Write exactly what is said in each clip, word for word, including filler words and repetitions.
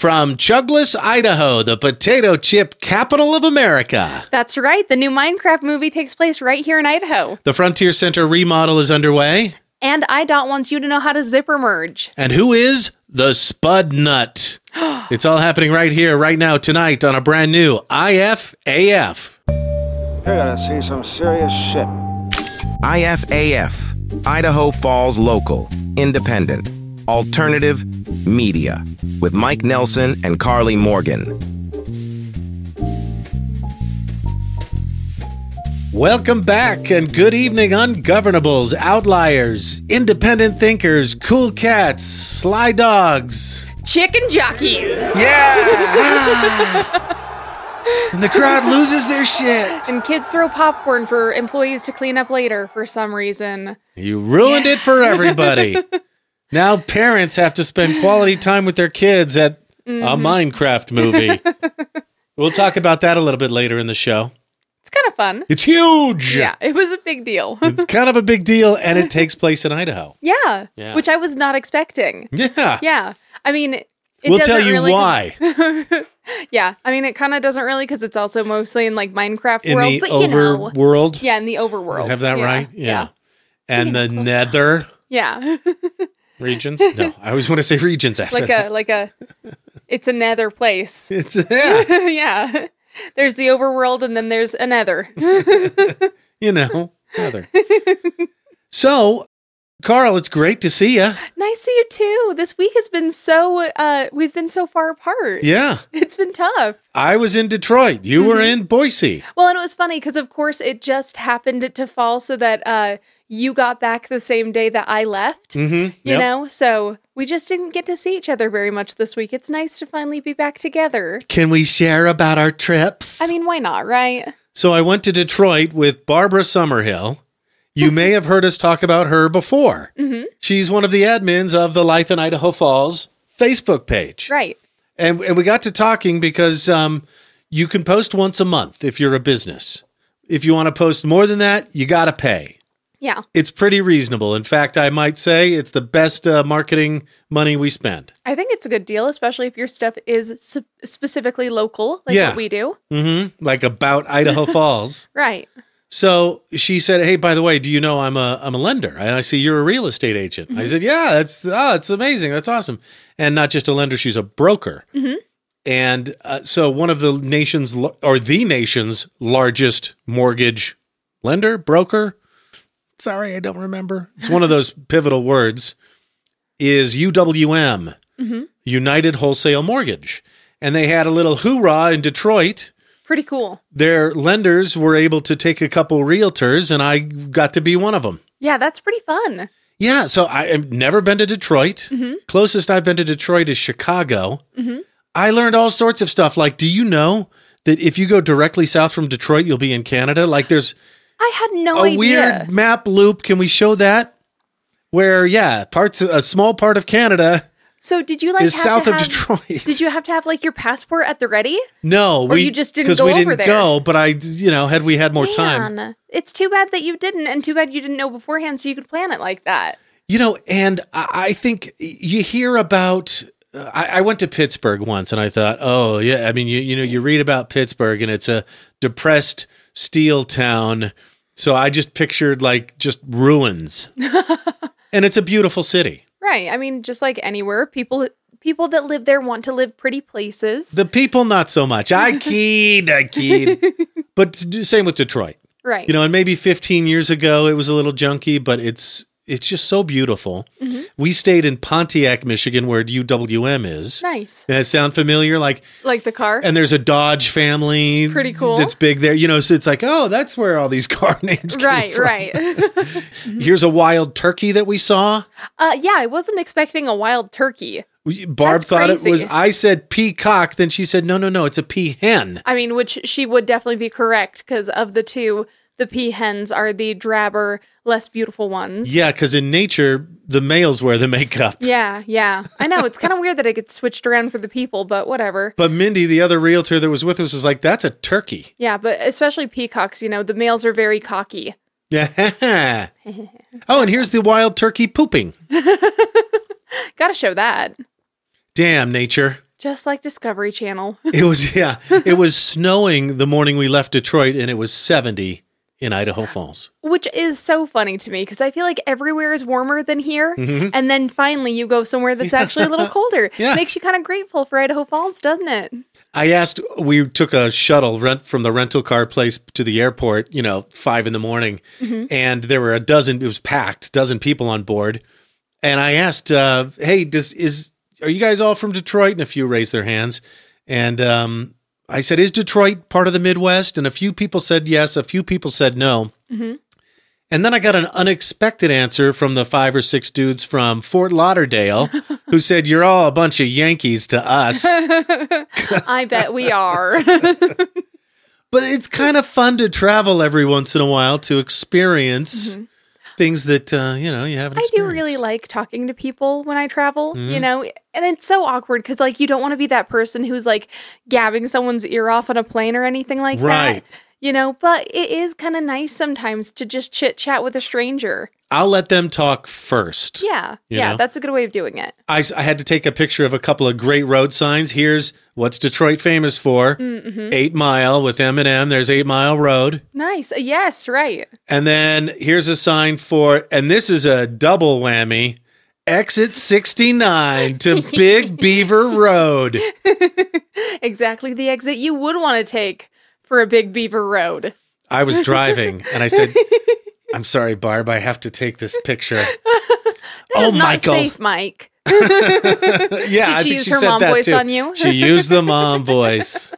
From Chuglas, Idaho, the potato chip capital of America. That's right. The new Minecraft movie takes place right here in Idaho. The Frontier Center remodel is underway. And I D O T wants you to know how to zipper merge. And who is the Spud Nut? It's all happening right here, right now, tonight on a brand new I F A F. You're gonna see some serious shit. I F A F, Idaho Falls Local, Independent, Alternative Media, with Mike Nelson and Carly Morgan. Welcome back and good evening, ungovernables, outliers, independent thinkers, cool cats, sly dogs. Chicken jockeys. Yeah! And the crowd loses their shit. And kids throw popcorn for employees to clean up later for some reason. You ruined yeah. it for everybody. Now parents have to spend quality time with their kids at mm-hmm. a Minecraft movie. We'll talk about that a little bit later in the show. It's kind of fun. It's huge. Yeah, it was a big deal. It's kind of a big deal, and it takes place in Idaho. Yeah, yeah. which I was not expecting. Yeah. Yeah. I mean, it we'll tell you really why. Yeah, I mean, it kind of doesn't really because it's also mostly in like Minecraft in world, the but you know, overworld. Yeah, in the overworld. Have that yeah. right? Yeah. yeah. And the Nether. Yeah. Regions? No, I always want to say regions after like that. a like a. It's a nether place. It's yeah. Yeah. There's the overworld, and then there's a nether. You know, nether. So, Carl, it's great to see you. Nice to see you too. This week has been so, uh, we've been so far apart. Yeah. It's been tough. I was in Detroit. You mm-hmm. were in Boise. Well, and it was funny because, of course, it just happened to fall so that uh, you got back the same day that I left, mm-hmm. you yep. know? So we just didn't get to see each other very much this week. It's nice to finally be back together. Can we share about our trips? I mean, why not, right? So I went to Detroit with Barbara Summerhill. You may have heard us talk about her before. Mm-hmm. She's one of the admins of the Life in Idaho Falls Facebook page. Right. And, and we got to talking because um, you can post once a month if you're a business. If you want to post more than that, you got to pay. Yeah. It's pretty reasonable. In fact, I might say it's the best uh, marketing money we spend. I think it's a good deal, especially if your stuff is su- specifically local, like yeah. what we do. Mm-hmm. Like about Idaho Falls. Right. So she said, "Hey, by the way, do you know I'm a I'm a lender? And I see you're a real estate agent." Mm-hmm. I said, "Yeah, that's oh, it's amazing. That's awesome." And not just a lender, she's a broker. Mm-hmm. And uh, so one of the nation's or the nation's largest mortgage lender, broker. Sorry, I don't remember. It's one of those pivotal words. Is U W M, mm-hmm. United Wholesale Mortgage, and they had a little hoorah in Detroit. Pretty cool. Their lenders were able to take a couple realtors, and I got to be one of them. Yeah, that's pretty fun. Yeah, so I, I've never been to Detroit. Mm-hmm. Closest I've been to Detroit is Chicago. Mm-hmm. I learned all sorts of stuff. Like, do you know that if you go directly south from Detroit, you'll be in Canada? Like, there's I had no a idea. weird map loop. Can we show that? Where, yeah, parts a small part of Canada. So did you like is have south to of have, Detroit? Did you have to have like your passport at the ready? No, or we, you just didn't because go we over didn't there. go. But I, you know, had we had more Man, time, it's too bad that you didn't, and too bad you didn't know beforehand, so you could plan it like that. You know, and I, I think you hear about. Uh, I, I went to Pittsburgh once, and I thought, oh yeah, I mean, you you know, you read about Pittsburgh, and it's a depressed steel town. So I just pictured like just ruins, and it's a beautiful city. Right. I mean, just like anywhere, people. People that live there want to live pretty places. The people, not so much. I keyed, I keyed. But same with Detroit. Right. You know, and maybe fifteen years ago, it was a little junky, but it's it's just so beautiful. Mm-hmm. We stayed in Pontiac, Michigan, where U W M is. Nice. Does that sound familiar? Like, like the car? And there's a Dodge family. Pretty cool. That's big there. You know, so it's like, oh, that's where all these car names came right, from. Right, right. Here's a wild turkey that we saw. Uh, yeah, I wasn't expecting a wild turkey. Barb That's thought crazy. it was, I said peacock, then she said, no, no, no, it's a peahen. I mean, which she would definitely be correct, because of the two, the peahens are the drabber, less beautiful ones. Yeah, because in nature, the males wear the makeup. Yeah, yeah. I know, it's kind of weird that it gets switched around for the people, but whatever. But Mindy, the other realtor that was with us, was like, that's a turkey. Yeah, but especially peacocks, you know, the males are very cocky. Yeah. Oh, and here's the wild turkey pooping. Gotta show that. Damn, nature. Just like Discovery Channel. It was, yeah, it was snowing the morning we left Detroit, and it was seventy in Idaho Falls. Which is so funny to me because I feel like everywhere is warmer than here. Mm-hmm. And then finally you go somewhere that's actually a little colder. Yeah. Makes you kind of grateful for Idaho Falls, doesn't it? I asked, we took a shuttle rent from the rental car place to the airport, you know, five in the morning. Mm-hmm. And there were a dozen, it was packed, dozen people on board. And I asked, uh, hey, does is are you guys all from Detroit? And a few raised their hands. And um I said, is Detroit part of the Midwest? And a few people said yes. A few people said no. Mm-hmm. And then I got an unexpected answer from the five or six dudes from Fort Lauderdale who said, you're all a bunch of Yankees to us. I bet we are. But it's kind of fun to travel every once in a while to experience mm-hmm. things that, uh, you know, you haven't I experienced. do really like talking to people when I travel, mm-hmm. you know, and it's so awkward because, like, you don't want to be that person who's, like, gabbing someone's ear off on a plane or anything like right. that. You know, but it is kind of nice sometimes to just chit chat with a stranger. I'll let them talk first. Yeah. Yeah. know? That's a good way of doing it. I, I had to take a picture of a couple of great road signs. Here's what's Detroit famous for. Mm-hmm. Eight Mile with M and M. There's Eight Mile Road. Nice. Yes. Right. And then here's a sign for, and this is a double whammy, exit sixty-nine to Big Beaver Road. Exactly the exit you would want to take for a Big Beaver Road. I was driving and I said, I'm sorry, Barb, I have to take this picture. That oh, is not Michael. safe, Mike. Yeah, Did I she think use she her said mom that voice too. on you? She used the mom voice.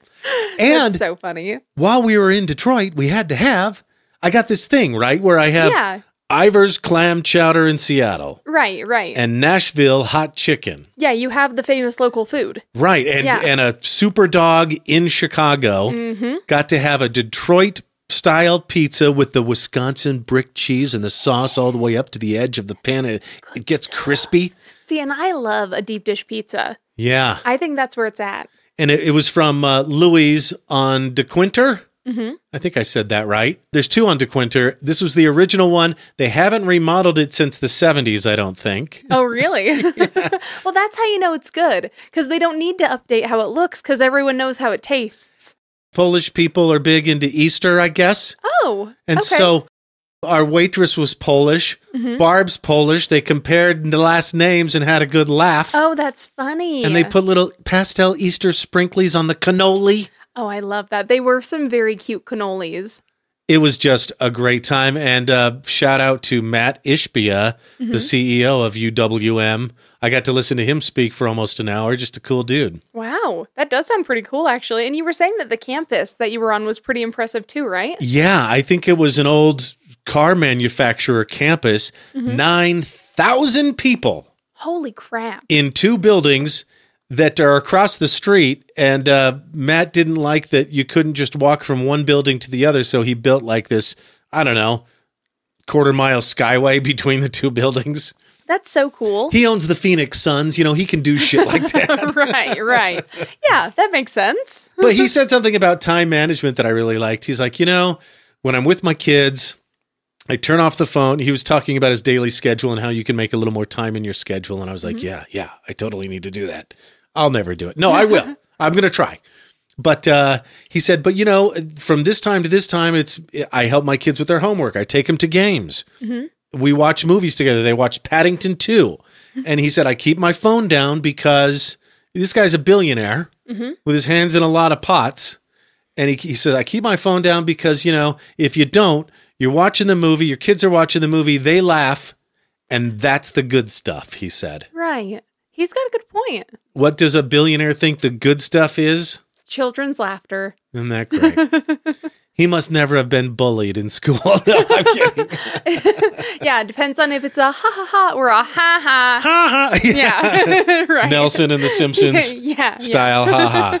And That's so funny. while we were in Detroit, we had to have, I got this thing, right, where I have Yeah. Ivar's clam chowder in Seattle. Right, right. And Nashville hot chicken. Yeah, you have the famous local food. Right. And Yeah. and a super dog in Chicago. Mm-hmm. Got to have a Detroit style pizza with the Wisconsin brick cheese and the sauce all the way up to the edge of the pan. It, it gets crispy. See, and I love a deep dish pizza. Yeah. I think that's where it's at. And it, it was from uh, Louis on DeQuinter. Mm-hmm. I think I said that right. There's two on DeQuinter. This was the original one. They haven't remodeled it since the seventies, I don't think. Oh, really? Yeah. Well, that's how you know it's good, because they don't need to update how it looks, because everyone knows how it tastes. Polish people are big into Easter, I guess. Oh, And okay. so our waitress was Polish. Mm-hmm. Barb's Polish. They compared the last names and had a good laugh. Oh, that's funny. And they put little pastel Easter sprinklies on the cannoli. Oh, I love that. They were some very cute cannolis. It was just a great time. And uh, shout out to Matt Ishbia, mm-hmm. the C E O of U W M. I got to listen to him speak for almost an hour. Just a cool dude. Wow. That does sound pretty cool, actually. And you were saying that the campus that you were on was pretty impressive too, right? Yeah, I think it was an old car manufacturer campus. Mm-hmm. nine thousand people. Holy crap. In two buildings that are across the street, and uh, Matt didn't like that you couldn't just walk from one building to the other, so he built like this, I don't know, quarter mile skyway between the two buildings. That's so cool. He owns the Phoenix Suns, you know, he can do shit like that. Right, right. Yeah, that makes sense. But he said something about time management that I really liked. He's like, you know, when I'm with my kids, I turn off the phone. He was talking about his daily schedule and how you can make a little more time in your schedule. And I was like, mm-hmm. yeah, yeah, I totally need to do that. I'll never do it. No, I will. I'm going to try. But uh, he said, but you know, from this time to this time, it's I help my kids with their homework. I take them to games. Mm-hmm. We watch movies together. They watch Paddington two. And he said, I keep my phone down because this guy's a billionaire mm-hmm. with his hands in a lot of pots. And he, he said, I keep my phone down because, you know, if you don't, you're watching the movie, your kids are watching the movie, they laugh, and that's the good stuff, he said. Right. He's got a good point. What does a billionaire think the good stuff is? Children's laughter. Isn't that great? He must never have been bullied in school. No, I'm kidding. Yeah, it depends on if it's a ha ha ha or a ha ha. Ha ha. Yeah. Yeah. Right. Nelson and the Simpsons yeah, style yeah. ha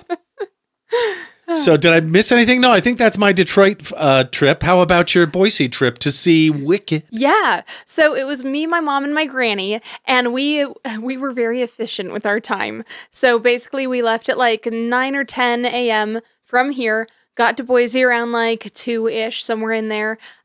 ha. So did I miss anything? No, I think that's my Detroit uh, trip. How about your Boise trip to see Wicked? Yeah. So it was me, my mom, and my granny, and we we were very efficient with our time. So basically we left at like nine or ten a.m. from here, got to Boise around like two-ish, somewhere in there.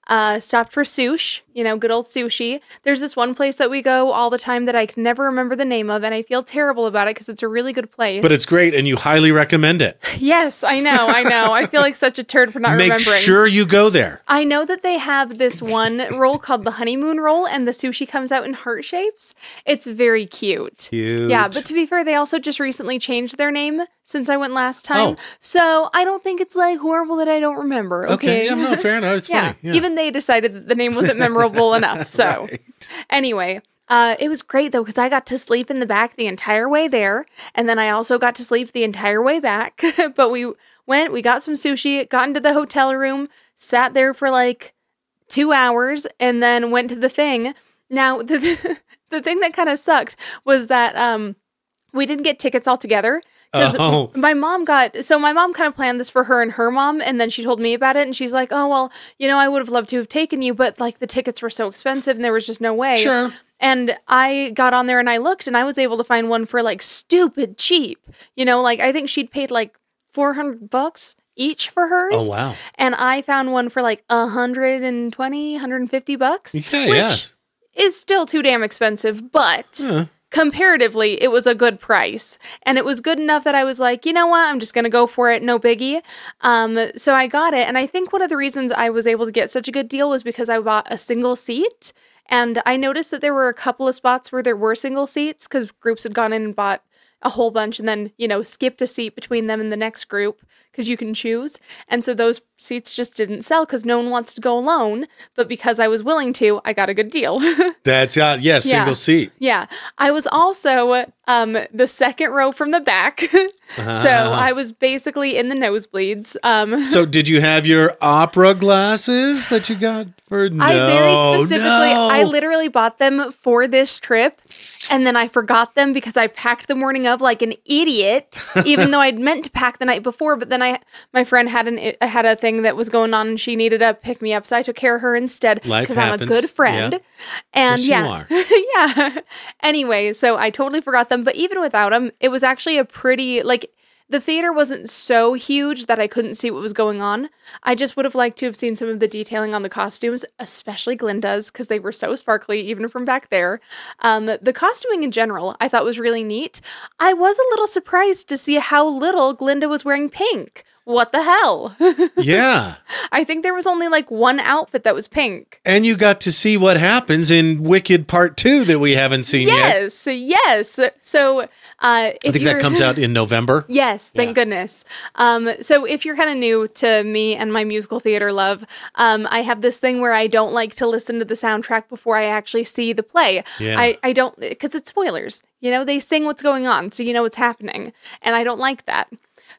Uh, stopped for sushi, you know, good old sushi. There's this one place that we go all the time that I can never remember the name of, and I feel terrible about it because it's a really good place. But it's great, and you highly recommend it. Yes, I know, I know. I feel like such a turd for not Make remembering. sure you go there. I know that they have this one roll called the honeymoon roll, and the sushi comes out in heart shapes. It's very cute. Cute. Yeah, but to be fair, they also just recently changed their name since I went last time. Oh. So I don't think it's like horrible that I don't remember. Okay, Okay, yeah, no, fair enough. It's yeah. funny. Yeah. Even they decided that the name wasn't memorable enough. So Right. anyway, uh, it was great though because I got to sleep in the back the entire way there, and then I also got to sleep the entire way back. But we went, we got some sushi, got into the hotel room, sat there for like two hours, and then went to the thing. Now the the thing that kind of sucked was that um, we didn't get tickets all together. Because Oh. my mom got, so my mom kind of planned this for her and her mom, and then she told me about it, and she's like, oh, well, you know, I would have loved to have taken you, but like the tickets were so expensive and there was just no way. Sure. And I got on there and I looked and I was able to find one for like stupid cheap. You know, like I think she'd paid like four hundred bucks each for hers. Oh, wow. And I found one for like one hundred twenty, one hundred fifty bucks. Okay, which yes. is still too damn expensive, but comparatively, it was a good price. And it was good enough that I was like, you know what? I'm just going to go for it. No biggie. Um, so I got it. And I think one of the reasons I was able to get such a good deal was because I bought a single seat. And I noticed that there were a couple of spots where there were single seats because groups had gone in and bought a whole bunch and then, you know, skipped a seat between them and the next group because you can choose. And so those seats just didn't sell because no one wants to go alone. But because I was willing to, I got a good deal. That's, uh, yeah, single Yeah. seat. Yeah. I was also um, the second row from the back. So I was basically in the nosebleeds. Um, So did you have your opera glasses that you got for no? I very specifically, no. I literally bought them for this trip. And then I forgot them because I packed the morning of like an idiot, even though I'd meant to pack the night before. But then I, my friend had an had a thing that was going on, and she needed to pick me up, so I took care of her instead Life because I'm a happens. good friend. Yeah. And Yes, you yeah, are. yeah. Anyway, so I totally forgot them. But even without them, it was actually a pretty like. The theater wasn't so huge that I couldn't see what was going on. I just would have liked to have seen some of the detailing on the costumes, especially Glinda's, because they were so sparkly, even from back there. Um, the costuming in general, I thought was really neat. I was a little surprised to see how little Glinda was wearing pink. What the hell? Yeah. I think there was only like one outfit that was pink. And you got to see what happens in Wicked Part two that we haven't seen yet. Yes, yes. So, uh, I if think that you're- comes out in November. Yes, thank Yeah. goodness. Um, so if you're kind of new to me and my musical theater love, um, I have this thing where I don't like to listen to the soundtrack before I actually see the play. Yeah. I, I don't, because it's spoilers. You know, they sing what's going on, so you know what's happening. And I don't like that.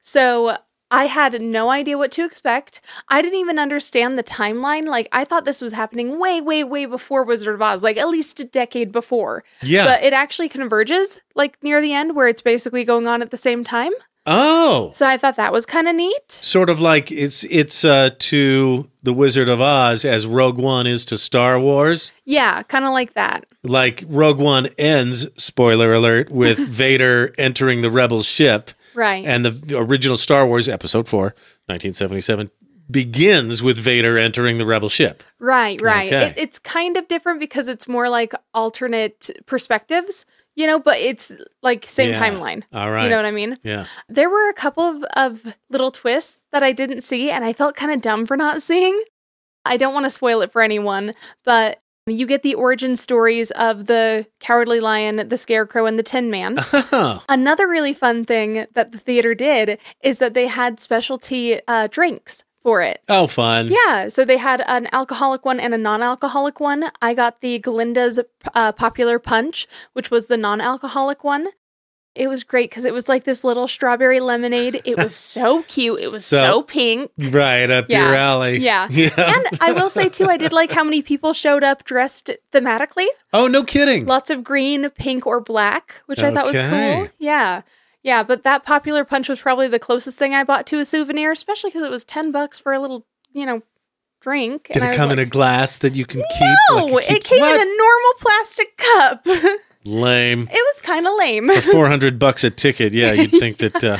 So I had no idea what to expect. I didn't even understand the timeline. Like, I thought this was happening way, way, way before Wizard of Oz, like at least a decade before. Yeah. But it actually converges, like near the end, where it's basically going on at the same time. Oh. So I thought that was kind of neat. Sort of like it's it's uh, to The Wizard of Oz as Rogue One is to Star Wars. Yeah, kind of like that. Like Rogue One ends, spoiler alert, with Vader entering the Rebel ship. Right. And the original Star Wars Episode four, nineteen seventy-seven, begins with Vader entering the Rebel ship. Right, right. Okay. It, it's kind of different because it's more like alternate perspectives, you know, but it's like same Yeah. timeline. All right. You know what I mean? Yeah. There were a couple of, of little twists that I didn't see, and I felt kind of dumb for not seeing. I don't want to spoil it for anyone, but you get the origin stories of the Cowardly Lion, the Scarecrow, and the Tin Man. Oh. Another really fun thing that the theater did is that they had specialty uh, drinks for it. Oh, fun. Yeah, so they had an alcoholic one and a non-alcoholic one. I got the Glinda's uh, Popular Punch, which was the non-alcoholic one. It was great because it was like this little strawberry lemonade. It was so cute. It was so, So- pink. Right up Yeah. your alley. Yeah. Yeah. And I will say, too, I did like how many people showed up dressed thematically. Oh, no kidding. Lots of green, pink, or black, which I thought was Okay. cool. Yeah. Yeah, but that Popular Punch was probably the closest thing I bought to a souvenir, especially because it was ten bucks for a little, you know, drink. Did And I it was come like, in a glass that you can keep? No, like you it keep- came What? in a normal plastic cup. It Lame. was kind of lame. For four hundred bucks a ticket, yeah, you'd think that. Uh,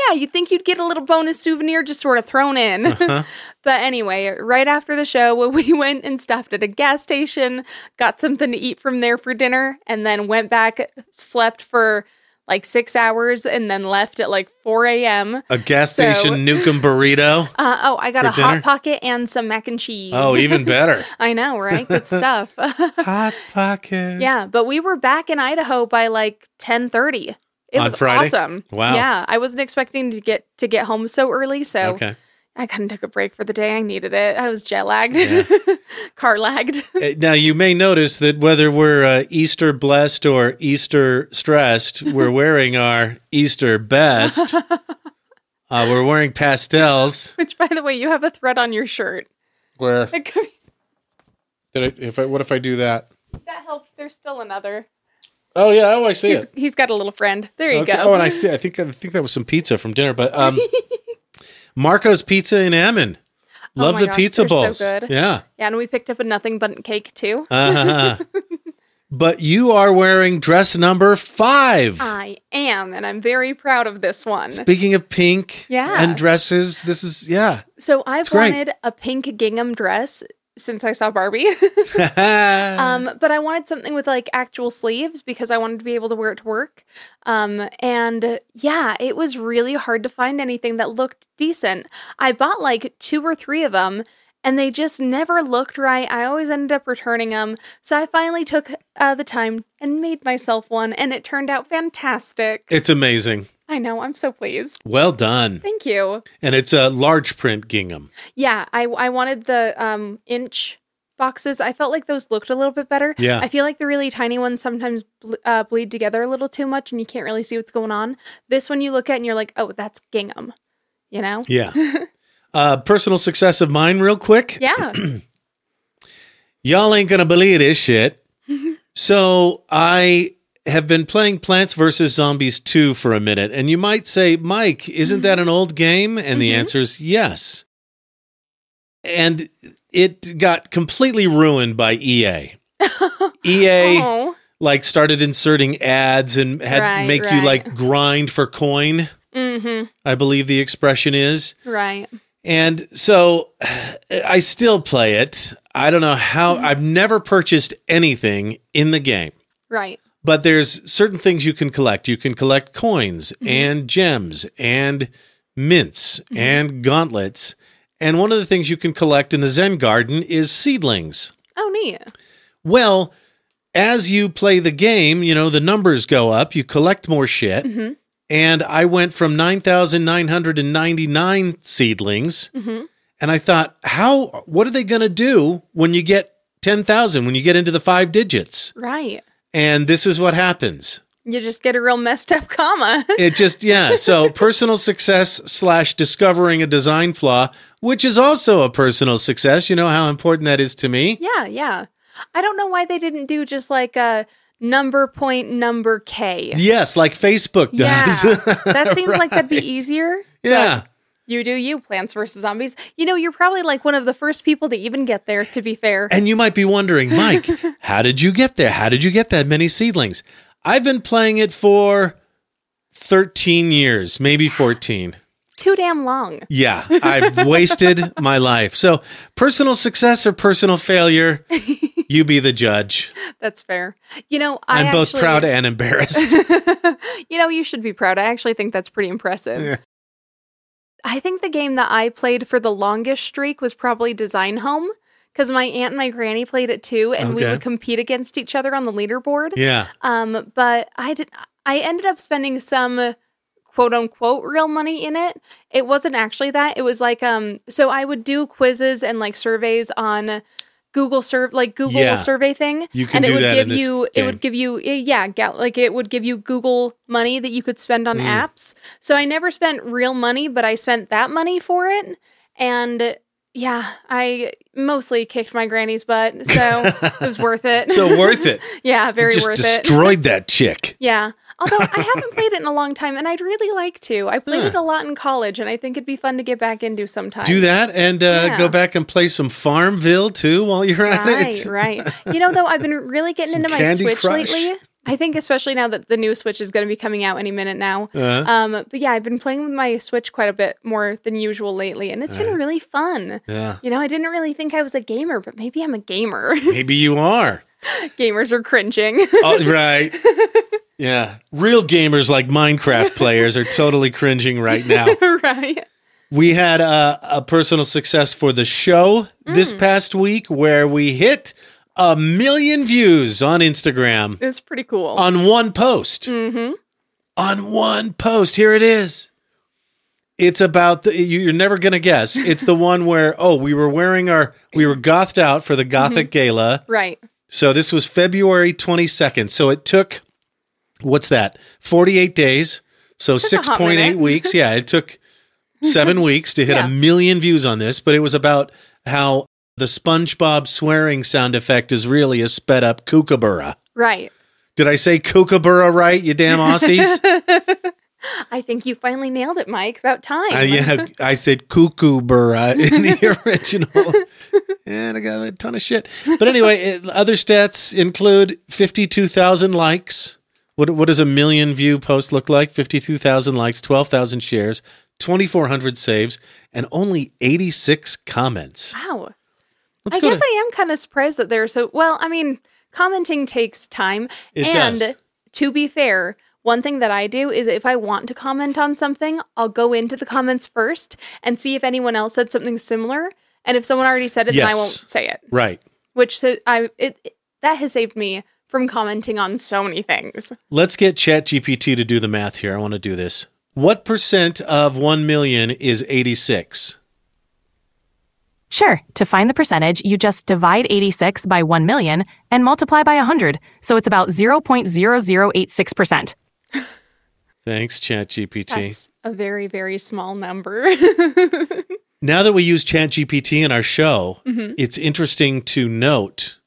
yeah, you'd think you'd get a little bonus souvenir just sort of thrown in. Uh-huh. But anyway, right after the show, we went and stopped at a gas station, got something to eat from there for dinner, and then went back, slept for like six hours, and then left at like four a.m. A gas So- station Nukem burrito. Uh, oh, I got For a dinner? Hot Pocket and some mac and cheese. Oh, even better. I know, right? Good stuff. Hot Pocket. Yeah, but we were back in Idaho by like ten thirty. It On was Friday? awesome. Wow. Yeah, I wasn't expecting to get to get home so early, so Okay. I kind of took a break for the day. I needed it. I was jet lagged, car lagged. Uh, Now, you may notice that whether we're uh, Easter blessed or Easter stressed, we're wearing our Easter best. Uh, we're wearing pastels. Which, by the way, you have a thread on your shirt. Where? That could be- Did I, if I, what if I do that? that helps. There's still another. Oh yeah, oh I see He's, it. he's got a little friend. There you Okay. go. Oh, and I see. I think I think that was some pizza from dinner, but um, Marco's Pizza in Ammon. Love Oh my the gosh, pizza they're so bowls. good. Yeah. Yeah, and we picked up a nothing but cake too. Uh-huh. But you are wearing dress number five. I am, and I'm very proud of this one. Speaking of pink Yeah. and dresses, this is yeah. So I've great. wanted a pink gingham dress since I saw Barbie. um, but I wanted something with like actual sleeves because I wanted to be able to wear it to work. Um, and yeah, it was really hard to find anything that looked decent. I bought like two or three of them and they just never looked right. I always ended up returning them. So I finally took uh, the time and made myself one and it turned out fantastic. It's amazing. I know, I'm so pleased. Well done. Thank you. And it's a large print gingham. Yeah, I I wanted the um inch boxes. I felt like those looked a little bit better. Yeah. I feel like the really tiny ones sometimes ble- uh, bleed together a little too much and you can't really see what's going on. This one you look at and you're like, oh, that's gingham, you know? Yeah. uh, personal success of mine, real quick. Yeah. Y'all ain't gonna believe this shit. So I have been playing Plants vs. Zombies two for a minute, and you might say, Mike, isn't that an old game? And the answer is yes. And it got completely ruined by E A. E A Oh, like started inserting ads and had Right, make you right. like grind for coin. mm-hmm. I believe the expression is. Right. And so I still play it. I don't know how I've never purchased anything in the game. Right. But there's certain things you can collect. You can collect coins Mm-hmm. and gems and mints Mm-hmm. and gauntlets. And one of the things you can collect in the Zen Garden is seedlings. Oh, neat. Well, as you play the game, you know, the numbers go up, you collect more shit. Mm-hmm. And I went from nine thousand nine hundred ninety-nine seedlings. Mm-hmm. And I thought, how, what are they going to do when you get ten thousand, when you get into the five digits? Right. And this is what happens. You just get a real messed up comma. It just, yeah. So personal success slash discovering a design flaw, which is also a personal success. You know how important that is to me? Yeah, yeah. I don't know why they didn't do just like a number point number K. Yes, like Facebook does. Yeah, that seems like that'd be easier. Yeah. But you do you, Plants vs. Zombies. You know, you're probably like one of the first people to even get there, to be fair. And you might be wondering, Mike, how did you get there? How did you get that many seedlings? I've been playing it for thirteen years, maybe fourteen. Too damn long. Yeah, I've wasted my life. So personal success or personal failure, you be the judge. That's fair. You know, I I'm both actually, proud and embarrassed. You know, you should be proud. I actually think that's pretty impressive. Yeah. I think the game that I played for the longest streak was probably Design Home, because my aunt and my granny played it too, and we Okay. would compete against each other on the leaderboard. Yeah. Um, but I did. I ended up spending some quote unquote real money in it. It wasn't actually that. It was like um. So I would do quizzes and like surveys on Google serve like Google Yeah. survey thing, You can and it do would that give in this you it game. would give you eh, yeah ga- like it would give you Google money that you could spend on Mm. apps. So I never spent real money, but I spent that money for it, and yeah, I mostly kicked my granny's butt, so it was worth it. So worth it. Yeah, very Just worth it. destroyed that chick. Yeah. Although I haven't played it in a long time, and I'd really like to. I played Huh. it a lot in college, and I think it'd be fun to get back into sometime. Do that and uh, Yeah. go back and play some Farmville too while you're at Right, it. right. You know, though, I've been really getting Some into my Candy Switch Crush. lately. I think especially now that the new Switch is going to be coming out any minute now. Uh-huh. Um, but yeah, I've been playing with my Switch quite a bit more than usual lately, and it's been really fun. Yeah. You know, I didn't really think I was a gamer, but maybe I'm a gamer. Maybe you are. Gamers are cringing. Oh, right. Yeah. Real gamers like Minecraft players are totally cringing right now. Right. We had a, a personal success for the show this past week where we hit a million views on Instagram It's pretty cool. on one post. Mm-hmm. On one post. Here it is. It's about the, you- you're never going to guess. It's the one where, oh, we were wearing our, we were gothed out for the Gothic Gala. Right. So this was February twenty-second. So it took, what's that? forty-eight days. So Took a hot six point eight minute. weeks. Yeah, it took seven weeks to hit Yeah. a million views on this, but it was about how the SpongeBob swearing sound effect is really a sped up kookaburra. Right. Did I say kookaburra right, you damn Aussies? I think you finally nailed it, Mike. About time. uh, yeah, I said kookaburra in the original. And I got a ton of shit. But anyway, it, other stats include fifty-two thousand likes. What, what does a million view post look like? fifty-two thousand likes, twelve thousand shares, twenty-four hundred saves, and only eighty-six comments. Wow. Let's I go guess to- I am kind of surprised that they're so well. I mean, commenting takes time. It and does. to be fair, one thing that I do is if I want to comment on something, I'll go into the comments first and see if anyone else said something similar. And if someone already said it, then I Yes. won't say it. Right. Which so I it, it that has saved me from commenting on so many things. Let's get ChatGPT to do the math here. I want to do this. What percent of one million is eighty-six? Sure. To find the percentage, you just divide eighty-six by one million and multiply by one hundred. So it's about zero point zero zero eight six percent. Thanks, ChatGPT. That's a very, very small number. Now that we use ChatGPT in our show, Mm-hmm. it's interesting to note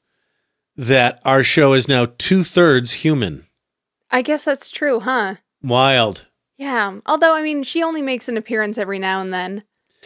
that our show is now two-thirds human. I guess that's true, huh? Wild. Yeah. Although, I mean, she only makes an appearance every now and then.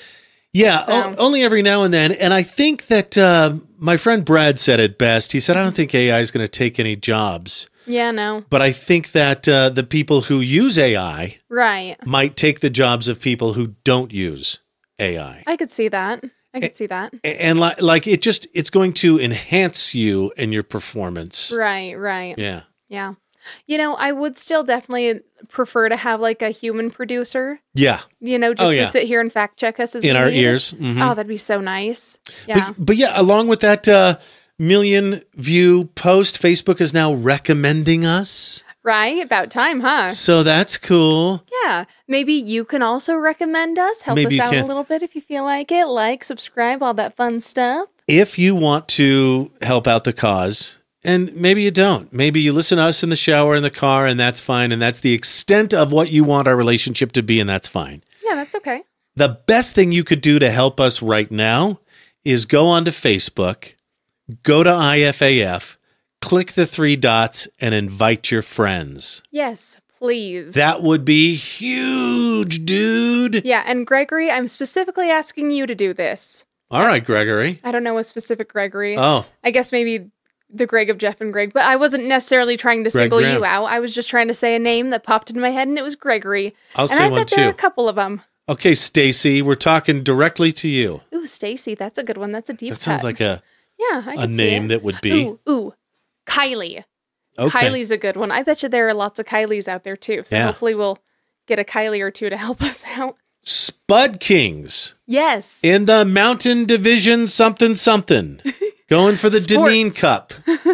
Yeah, So- o- only every now and then. And I think that uh, my friend Brad said it best. He said, I don't think A I is going to take any jobs. Yeah, no. But I think that uh, the people who use A I Right. might take the jobs of people who don't use A I. I could see that. I could see that. And like, like it just, it's going to enhance you and your performance. Right, right. Yeah. Yeah. You know, I would still definitely prefer to have like a human producer, Yeah. you know, just Oh, yeah. to sit here and fact check us as In we our need. ears. Mhm. Oh, that'd be so nice. Yeah. But, but yeah, along with that uh, million view post, Facebook is now recommending us. Right? About time, huh? So that's cool. Yeah. Maybe you can also recommend us. Help Maybe us you out a can. little bit if you feel like it. Like, subscribe, all that fun stuff. If you want to help out the cause, and maybe you don't, maybe you listen to us in the shower, in the car, and that's fine. And that's the extent of what you want our relationship to be, and that's fine. Yeah, that's okay. The best thing you could do to help us right now is go onto Facebook, go to I F A F, click the three dots, and invite your friends. Yes, please. That would be huge, dude. yeah, and Gregory, I'm specifically asking you to do this. All right, Gregory. I don't know a specific Gregory. Oh, I guess maybe the Greg of Jeff and Greg, but I wasn't necessarily trying to Greg single Graham. you out. I was just trying to say a name that popped into my head, and it was Gregory. I'll and say I one bet there are too. a couple of them. Okay, Stacy, we're talking directly to you. Ooh, Stacy, that's a good one. That's a deep That sounds cut. like a, yeah, I a can see name it. that would be. Ooh, ooh, Kylie. Okay. Kylie's a good one. I bet you there are lots of Kylies out there too. So Yeah. hopefully we'll get a Kylie or two to help us out. Spud Kings Yes. in the Mountain Division something something. Going for the Sports. Deneen Cup.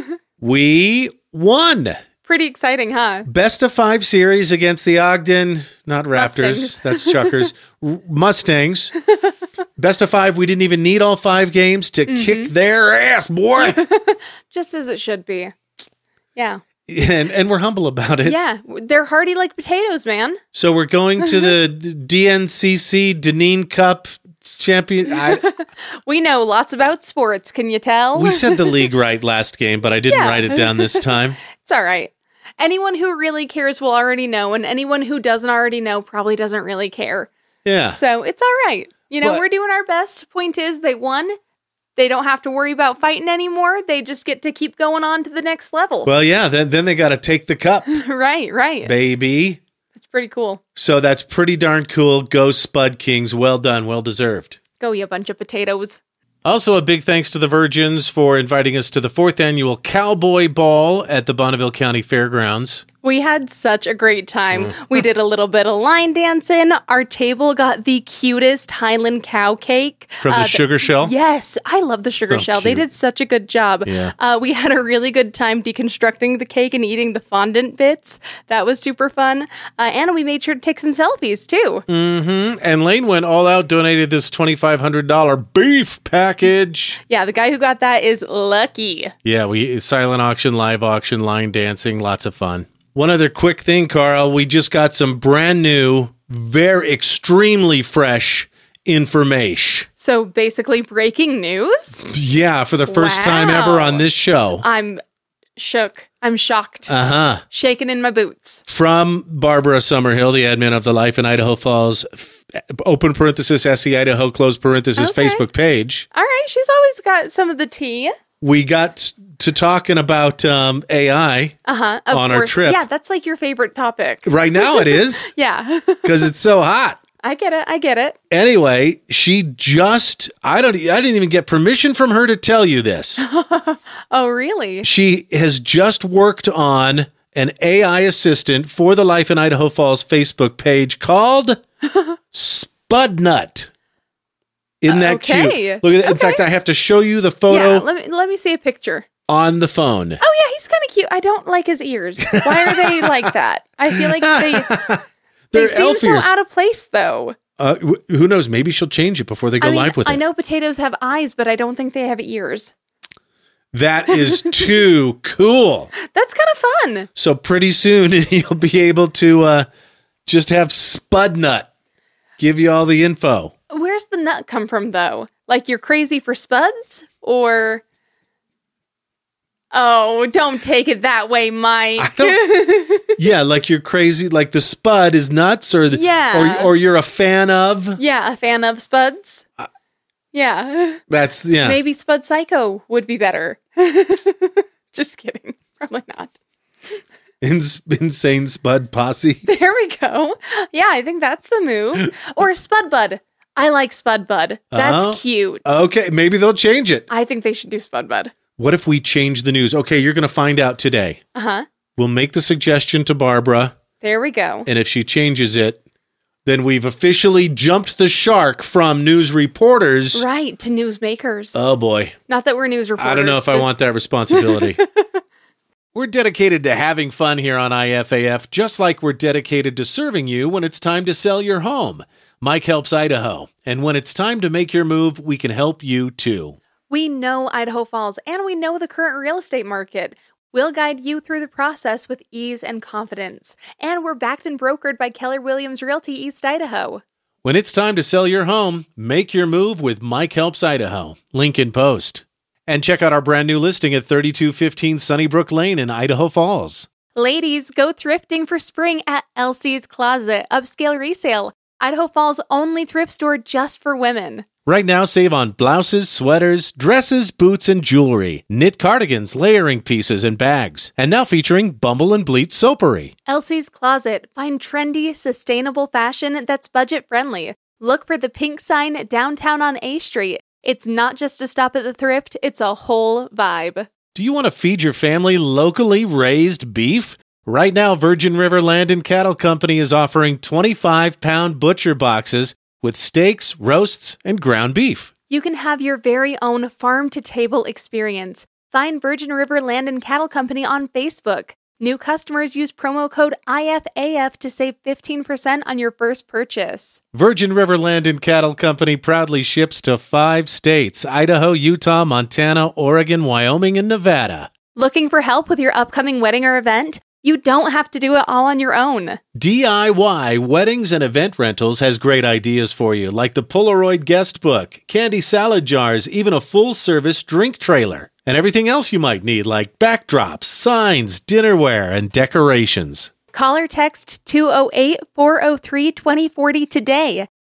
We won. Pretty exciting, huh? Best of five series against the Ogden, not Raptors, Mustangs. that's Chuckers, R- Mustangs. Best of five. We didn't even need all five games to Mm-hmm. kick their ass, boy. Just as it should be. Yeah. and, and we're humble about it. Yeah. They're hearty like potatoes, man. So we're going to the D N C C Deneen Cup champion. I, We know lots about sports, can you tell? we said the league right last game, but I didn't Yeah. write it down this time. It's all right. Anyone who really cares will already know, and anyone who doesn't already know probably doesn't really care. Yeah. So it's all right. You know, But- we're doing our best. Point is, they won. They don't have to worry about fighting anymore. They just get to keep going on to the next level. Well, yeah, then, then they got to take the cup, right, right. baby. It's pretty cool. So that's pretty darn cool. Go Spud Kings. Well done. Well deserved. Go, you bunch of potatoes. Also, a big thanks to the Virgins for inviting us to the fourth annual Cowboy Ball at the Bonneville County Fairgrounds. We had such a great time. We did a little bit of line dancing. Our table got the cutest Highland cow cake. From the uh, sugar shell? Yes, I love the sugar So shell. They cute. did such a good job. Yeah. Uh, we had a really good time deconstructing the cake and eating the fondant bits. That was super fun. Uh, and we made sure to take some selfies, too. Mm-hmm. And Lane went all out, donated this twenty-five hundred dollars beef package. Yeah, the guy who got that is lucky. Yeah, we silent auction, live auction, line dancing, lots of fun. One other quick thing, Carl. We just got some brand new, very extremely fresh information. So basically breaking news? Yeah, for the first time ever Wow. on this show. I'm shook. I'm shocked. Uh-huh. Shaking in my boots. From Barbara Summerhill, the admin of the Life in Idaho Falls, f- open parenthesis, S E Idaho, close parenthesis, Okay. Facebook page. All right, she's always got some of the tea. We got to talking about um, A I Uh-huh. Of on our course. trip. Yeah, that's like your favorite topic. Right now it is, Yeah. because it's so hot. I get it. I get it. Anyway, she just, I don't, I didn't even get permission from her to tell you this. Oh, really? She has just worked on an A I assistant for the Life in Idaho Falls Facebook page called Spudnut. Isn't that Okay. cute? Look at that. In Okay. fact, I have to show you the photo Yeah, let me let me see a picture. on the phone. Oh yeah, he's kind of cute. I don't like his ears. Why are they like that? I feel like they they They're seem elf so ears. out of place though. Uh, wh- who knows? Maybe she'll change it before they go I mean, live with I it. know potatoes have eyes, but I don't think they have ears. That is too cool. That's kind of fun. So pretty soon you'll be able to uh, just have Spudnut give you all the info. Where's the nut come from though? Like you're crazy for spuds or Oh, don't take it that way, Mike. Yeah, like you're crazy, like the Spud is nuts, or the, Yeah. or or you're a fan of. Yeah, a fan of spuds. Yeah. That's yeah. Maybe Spud Psycho would be better. Just kidding. Probably not. Ins- insane Spud posse. There we go. Yeah, I think that's the move. Or Spud Bud. I like Spud Bud. That's Oh. cute. Okay, maybe they'll change it. I think they should do Spud Bud. What if we change the news? Okay, you're going to find out today. Uh-huh. We'll make the suggestion to Barbara, There we go. and if she changes it, then we've officially jumped the shark from news reporters. Right, to newsmakers. Oh boy. Not that we're news reporters. I don't know if I This- want that responsibility. We're dedicated to having fun here on I F A F, just like we're dedicated to serving you when it's time to sell your home. Mike helps Idaho, and when it's time to make your move, we can help you too. We know Idaho Falls and we know the current real estate market. We'll guide you through the process with ease and confidence. And we're backed and brokered by Keller Williams Realty East Idaho. When it's time to sell your home, make your move with Mike Helps Idaho. Link in post. And check out our brand new listing at thirty-two fifteen Sunnybrook Lane in Idaho Falls. Ladies, go thrifting for spring at Elsie's Closet, upscale resale. Idaho Falls' only thrift store just for women. Right now, save on blouses, sweaters, dresses, boots, and jewelry, knit cardigans, layering pieces, and bags. And now featuring Bumble and Bleat soapery. Elsie's Closet. Find trendy, sustainable fashion that's budget friendly. Look for the pink sign downtown on A Street. It's not just a stop at the thrift, it's a whole vibe. Do you want to feed your family locally raised beef? Right now, Virgin River Land and Cattle Company is offering twenty-five pound butcher boxes with steaks, roasts, and ground beef. You can have your very own farm-to-table experience. Find Virgin River Land and Cattle Company on Facebook. New customers use promo code I F A F to save fifteen percent on your first purchase. Virgin River Land and Cattle Company proudly ships to five states: Idaho, Utah, Montana, Oregon, Wyoming, and Nevada. Looking for help with your upcoming wedding or event? You don't have to do it all on your own. D I Y Weddings and Event Rentals has great ideas for you, like the Polaroid guest book, candy salad jars, even a full-service drink trailer, and everything else you might need, like backdrops, signs, dinnerware, and decorations. Call or text two oh eight, four oh three, two oh four oh today.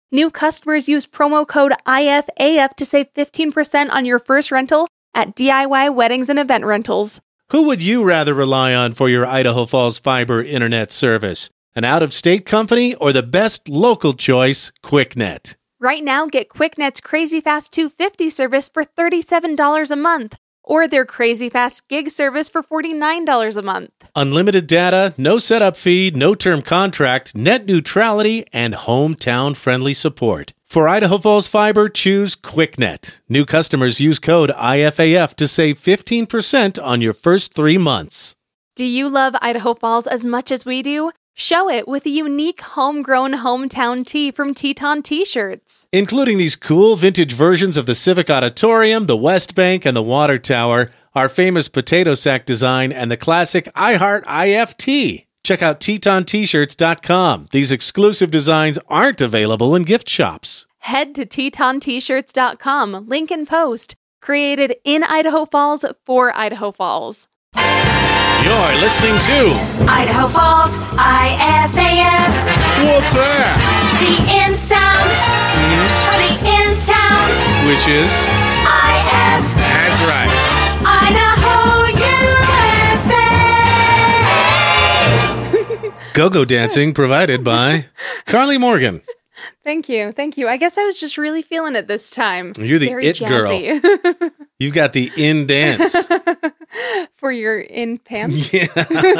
New customers use promo code I F A F to save fifteen percent on your first rental at D I Y Weddings and Event Rentals. Who would you rather rely on for your Idaho Falls fiber internet service? An out-of-state company or the best local choice, QuickNet? Right now, get QuickNet's Crazy Fast two fifty service for thirty-seven dollars a month, or their Crazy Fast Gig service for forty-nine dollars a month. Unlimited data, no setup fee, no term contract, net neutrality, and hometown-friendly support. For Idaho Falls Fiber, choose QuickNet. New customers use code I F A F to save fifteen percent on your first three months. Do you love Idaho Falls as much as we do? Show it with a unique homegrown hometown tee from Teton T-shirts. Including these cool vintage versions of the Civic Auditorium, the West Bank, and the Water Tower, our famous potato sack design, and the classic I Heart I F T. Check out Teton T shirts dot com. These exclusive designs aren't available in gift shops. Head to Teton T shirts dot com, link in post. Created in Idaho Falls for Idaho Falls. You're listening to Idaho Falls, I F A F. What's that? The in sound for the in town. Which is? I F. That's right. Idaho, U S A. Go-go dancing provided by Carly Morgan. Thank you. Thank you. I guess I was just really feeling it this time. You're the Very it jazzy. girl. You've got the in dance. For your in pants? Yeah.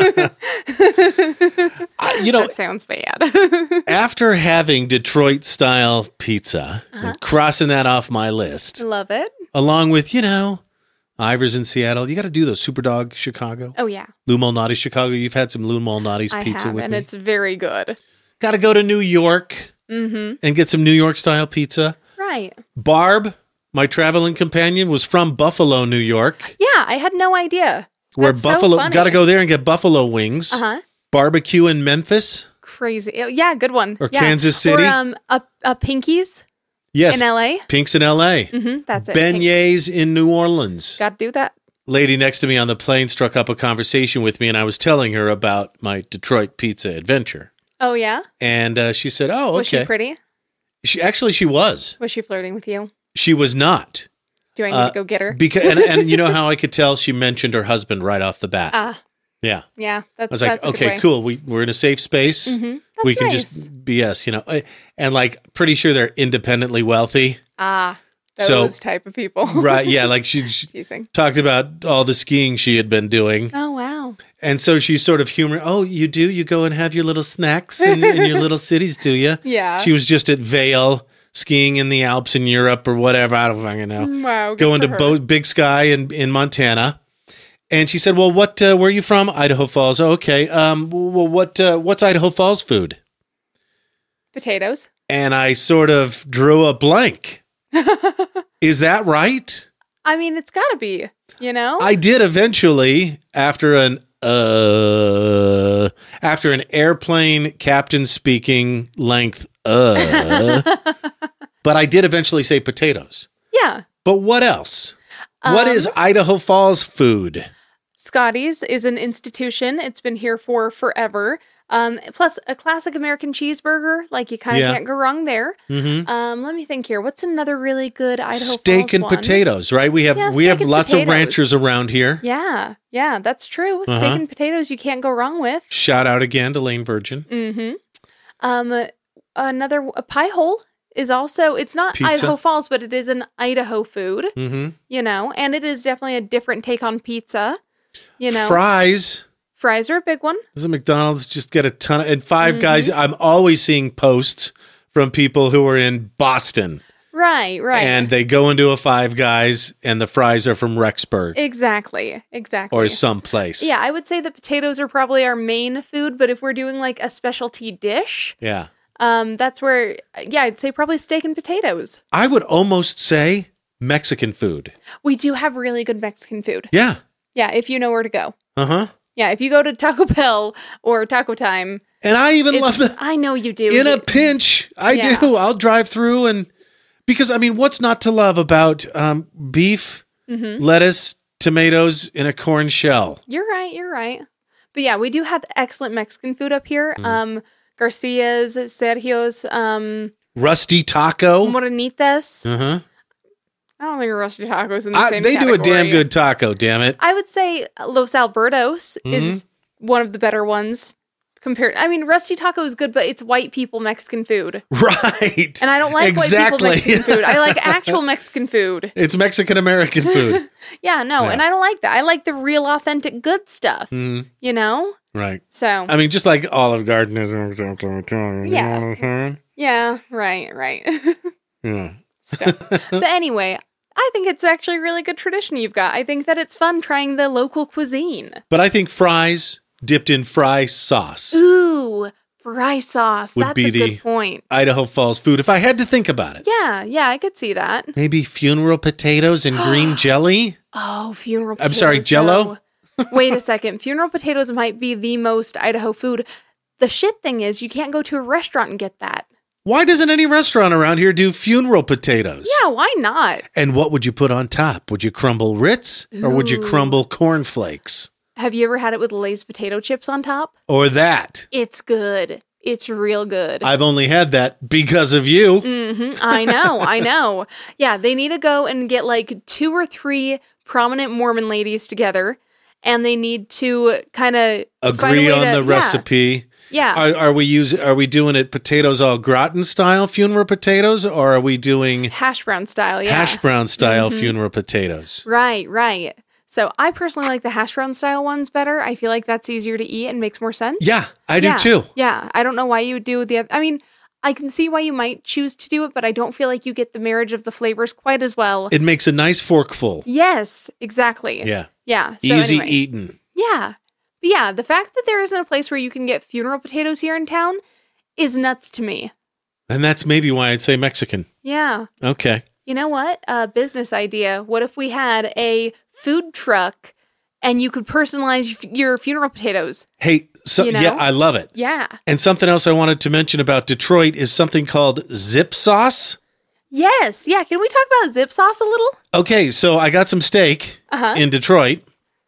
I- you know, That sounds bad. after having Detroit-style pizza, and crossing that off my list, Love it. along with, you know, Ivers in Seattle, you got to do those Superdog Chicago. Oh, yeah. Lou Malnati's Chicago. You've had some Lou Malnati's I pizza have, with and me. it's very good. Got to go to New York and get some New York-style pizza. Right. Barb, my traveling companion, was from Buffalo, New York. Yeah, I had no idea. Where That's so Buffalo, funny. got to go there and get buffalo wings. Uh-huh. Barbecue in Memphis. Crazy. Oh, yeah, good one. Or yeah. Kansas City. Or um, a, a Pinkies Yes. in L A. Pinks in L A. Mm-hmm, that's it. Beignets in New Orleans. Got to do that. Lady next to me on the plane struck up a conversation with me, and I was telling her about my Detroit pizza adventure. Oh, yeah? And uh, she said, "Oh, okay." Was she pretty? She actually she was. Was she flirting with you? She was not. Do I need Uh, to go get her? Because and, and you know how I could tell she mentioned her husband right off the bat. Ah, Yeah. yeah. That's I was like, that's a good okay, way. cool. We we're in a safe space. Mm-hmm. We That's can nice. just B S, you know. Uh, And like pretty sure they're independently wealthy. Ah, those So- type of people. Right. Yeah. Like she, she Teasing. talked about all the skiing she had been doing. Oh, wow. And so she's sort of humor. Oh, you do? You go and have your little snacks in, in your little cities, do you? Yeah. She was just at Vail skiing in the Alps in Europe or whatever. I don't fucking know. Wow. good Going for to her. Bo- Big Sky in, in Montana. And she said, well, what, uh, where are you from? Idaho Falls. Oh, okay. Um, well, what, uh, what's Idaho Falls food? Potatoes. And I sort of drew a blank. Is that right? I mean, it's got to be, you know? I did eventually, after an uh, after an airplane captain speaking length uh, but I did eventually say potatoes. yeah. But what else? What Um, is Idaho Falls food? Scotty's is an institution. It's been here for forever. Um, plus, a classic American cheeseburger. Like, you kind of Yeah. can't go wrong there. Mm-hmm. Um, let me think here. What's another really good Idaho Steak Falls and one? potatoes, right? We have Yeah, we steak have and lots of potatoes. ranchers around here. Yeah, yeah, that's true. Steak Uh-huh. and potatoes you can't go wrong with. Shout out again to Lane Virgin. Mm-hmm. Um, another a pie hole is also, it's not Pizza. Idaho Falls, but it is an Idaho food, Mm-hmm. you know, and it is definitely a different take on pizza, you know. Fries. Fries are a big one. Doesn't McDonald's just get a ton of, and Five Mm-hmm. Guys? I'm always seeing posts from people who are in Boston Right, right. and they go into a Five Guys and the fries are from Rexburg exactly, exactly. or someplace. Yeah, I would say the potatoes are probably our main food, but if we're doing like a specialty dish, Yeah. um, that's where, yeah, I'd say probably steak and potatoes. I would almost say Mexican food. We do have really good Mexican food. Yeah. Yeah, if you know where to go. Uh huh. Yeah, if you go to Taco Bell or Taco Time, And I even it's- love the, I know you do. in a You- pinch, I Yeah. do. I'll drive through and, because I mean, what's not to love about um, beef, Mm-hmm. lettuce, tomatoes in a corn shell? You're right. You're right. But yeah, we do have excellent Mexican food up here. Mm. Um, Garcia's, Sergio's. Um, Rusty Taco. Morenitas. Uh-huh. I don't think Rusty Taco's in the I, same they do a damn category. good taco, damn it. I would say Los Albertos Mm-hmm. is one of the better ones compared. I mean, Rusty Taco is good, but it's white people Mexican food. Right. And I don't like exactly. white people Mexican food. I like actual Mexican food. It's Mexican-American food. Yeah, no, Yeah. and I don't like that. I like the real authentic good stuff, Mm-hmm. you know? Right. So, I mean, just like Olive Garden is. You Yeah. know what I'm saying? yeah, right, right. Yeah. Stuff. But anyway, I think it's actually a really good tradition you've got. I think that it's fun trying the local cuisine. But I think fries dipped in fry sauce. Ooh, fry sauce. Would That's be a the good point. Idaho Falls food, if I had to think about it. Yeah, yeah, I could see that. Maybe funeral potatoes and green jelly? Oh, funeral I'm potatoes. sorry, Jell-O? though. Wait a second. Funeral potatoes might be the most Idaho food. The shit thing is, you can't go to a restaurant and get that. Why doesn't any restaurant around here do funeral potatoes? Yeah, why not? And what would you put on top? Would you crumble Ritz or would you Ooh. crumble cornflakes? Have you ever had it with Lay's potato chips on top? Or that? It's good. It's real good. I've only had that because of you. hmm I know, I know. Yeah, they need to go and get like two or three prominent Mormon ladies together, and they need to kind of Agree on the recipe. Yeah. Are, are we using? Are we doing it potatoes au gratin style funeral potatoes, or are we doing Hash brown style, yeah. hash brown style funeral potatoes? Right, right. So I personally like the hash brown style ones better. I feel like that's easier to eat and makes more sense. Yeah, I do yeah. too. Yeah, I don't know why you would do the other. I mean, I can see why you might choose to do it, but I don't feel like you get the marriage of the flavors quite as well. It makes a nice forkful. Yes, exactly. Yeah, Yeah. So easy anyway. eating. Yeah. But yeah, the fact that there isn't a place where you can get funeral potatoes here in town is nuts to me. And that's maybe why I'd say Mexican. Yeah. Okay. You know what? A business idea. What if we had a food truck and you could personalize f- your funeral potatoes? Hey, so You know? yeah, I love it. Yeah. And something else I wanted to mention about Detroit is something called Zip Sauce. Yes. Yeah. Can we talk about zip sauce a little? Okay, so I got some steak Uh-huh. in Detroit,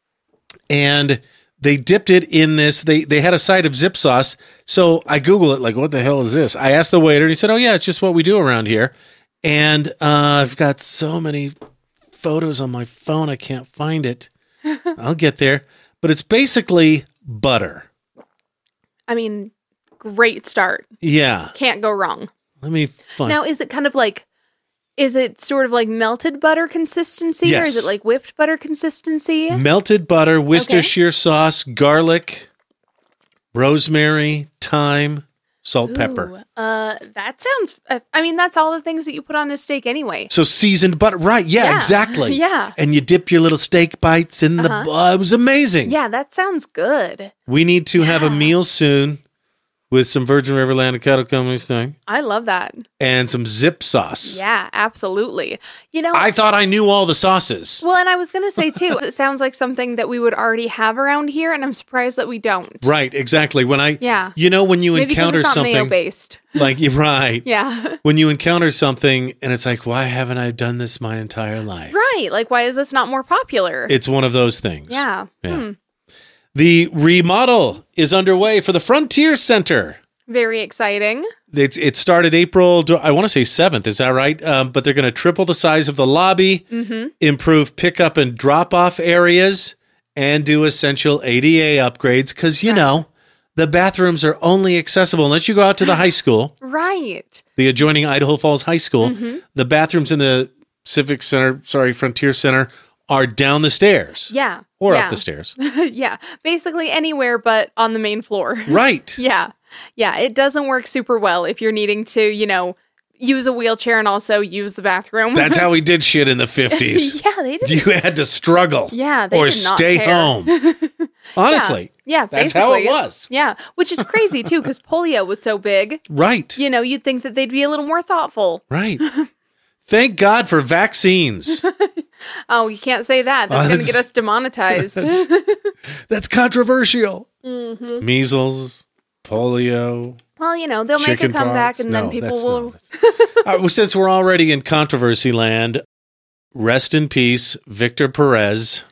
and they dipped it in this. They they had a side of zip sauce, so I Google it, like, what the hell is this? I asked the waiter, and he said, "Oh yeah, it's just what we do around here." And uh, I've got so many photos on my phone, I can't find it. I'll get there, but it's basically butter. I mean, great start. Yeah, Can't go wrong. let me find. Now, is it kind of like, is it sort of like melted butter consistency or is Yes. it like whipped butter consistency? Melted butter, Worcestershire sauce, garlic, rosemary, thyme, salt, pepper. Ooh, uh, that sounds, uh, I mean, that's all the things that you put on a steak anyway. So seasoned butter, right? Yeah, Yeah. exactly. Yeah. And you dip your little steak bites in the. Uh, it was amazing. Yeah, that sounds good. We need to have a Yeah. meal soon with some Virgin Riverland Cattle Company thing I love that. and some zip sauce. Yeah, absolutely. You know, I thought I knew all the sauces. well, and I was going to say too, it sounds like something that we would already have around here, and I'm surprised that we don't. Right, exactly. When I, Yeah. you know, when you Maybe because encounter it's not something mayo based. like you're right, Yeah. when you encounter something and it's like, why haven't I done this my entire life? Right. Like, why is this not more popular? It's one of those things. yeah. Yeah. Hmm. The remodel is underway for the Frontier Center. Very exciting. It's, it started April, I want to say seventh, is that right? Um, but they're going to triple the size of the lobby, Mm-hmm. improve pickup and drop off areas, and do essential A D A upgrades because, you know, the bathrooms are only accessible unless you go out to the high school, Right. the adjoining Idaho Falls High School. Mm-hmm. The bathrooms in the Civic Center, sorry, Frontier Center are down the stairs Yeah. or yeah. up the stairs. Yeah. Basically anywhere but on the main floor. Right. Yeah. Yeah. It doesn't work super well if you're needing to, you know, use a wheelchair and also use the bathroom. That's how we did shit in the fifties. Yeah, they did. You had to struggle. Yeah, they or did not stay care. home. Honestly. Yeah, That's how it basically. was. Yeah, which is crazy too because polio was so big. Right. You know, you'd think that they'd be a little more thoughtful. Right. Thank God for vaccines. Oh, you can't say that. That's Oh, going to that's- get us demonetized. That's controversial. Mm-hmm. Measles, polio, Well, you know, they'll make a chicken comeback pox. and No, then people that's will. not it. Uh, well, since we're already in controversy land, rest in peace, Victor Perez.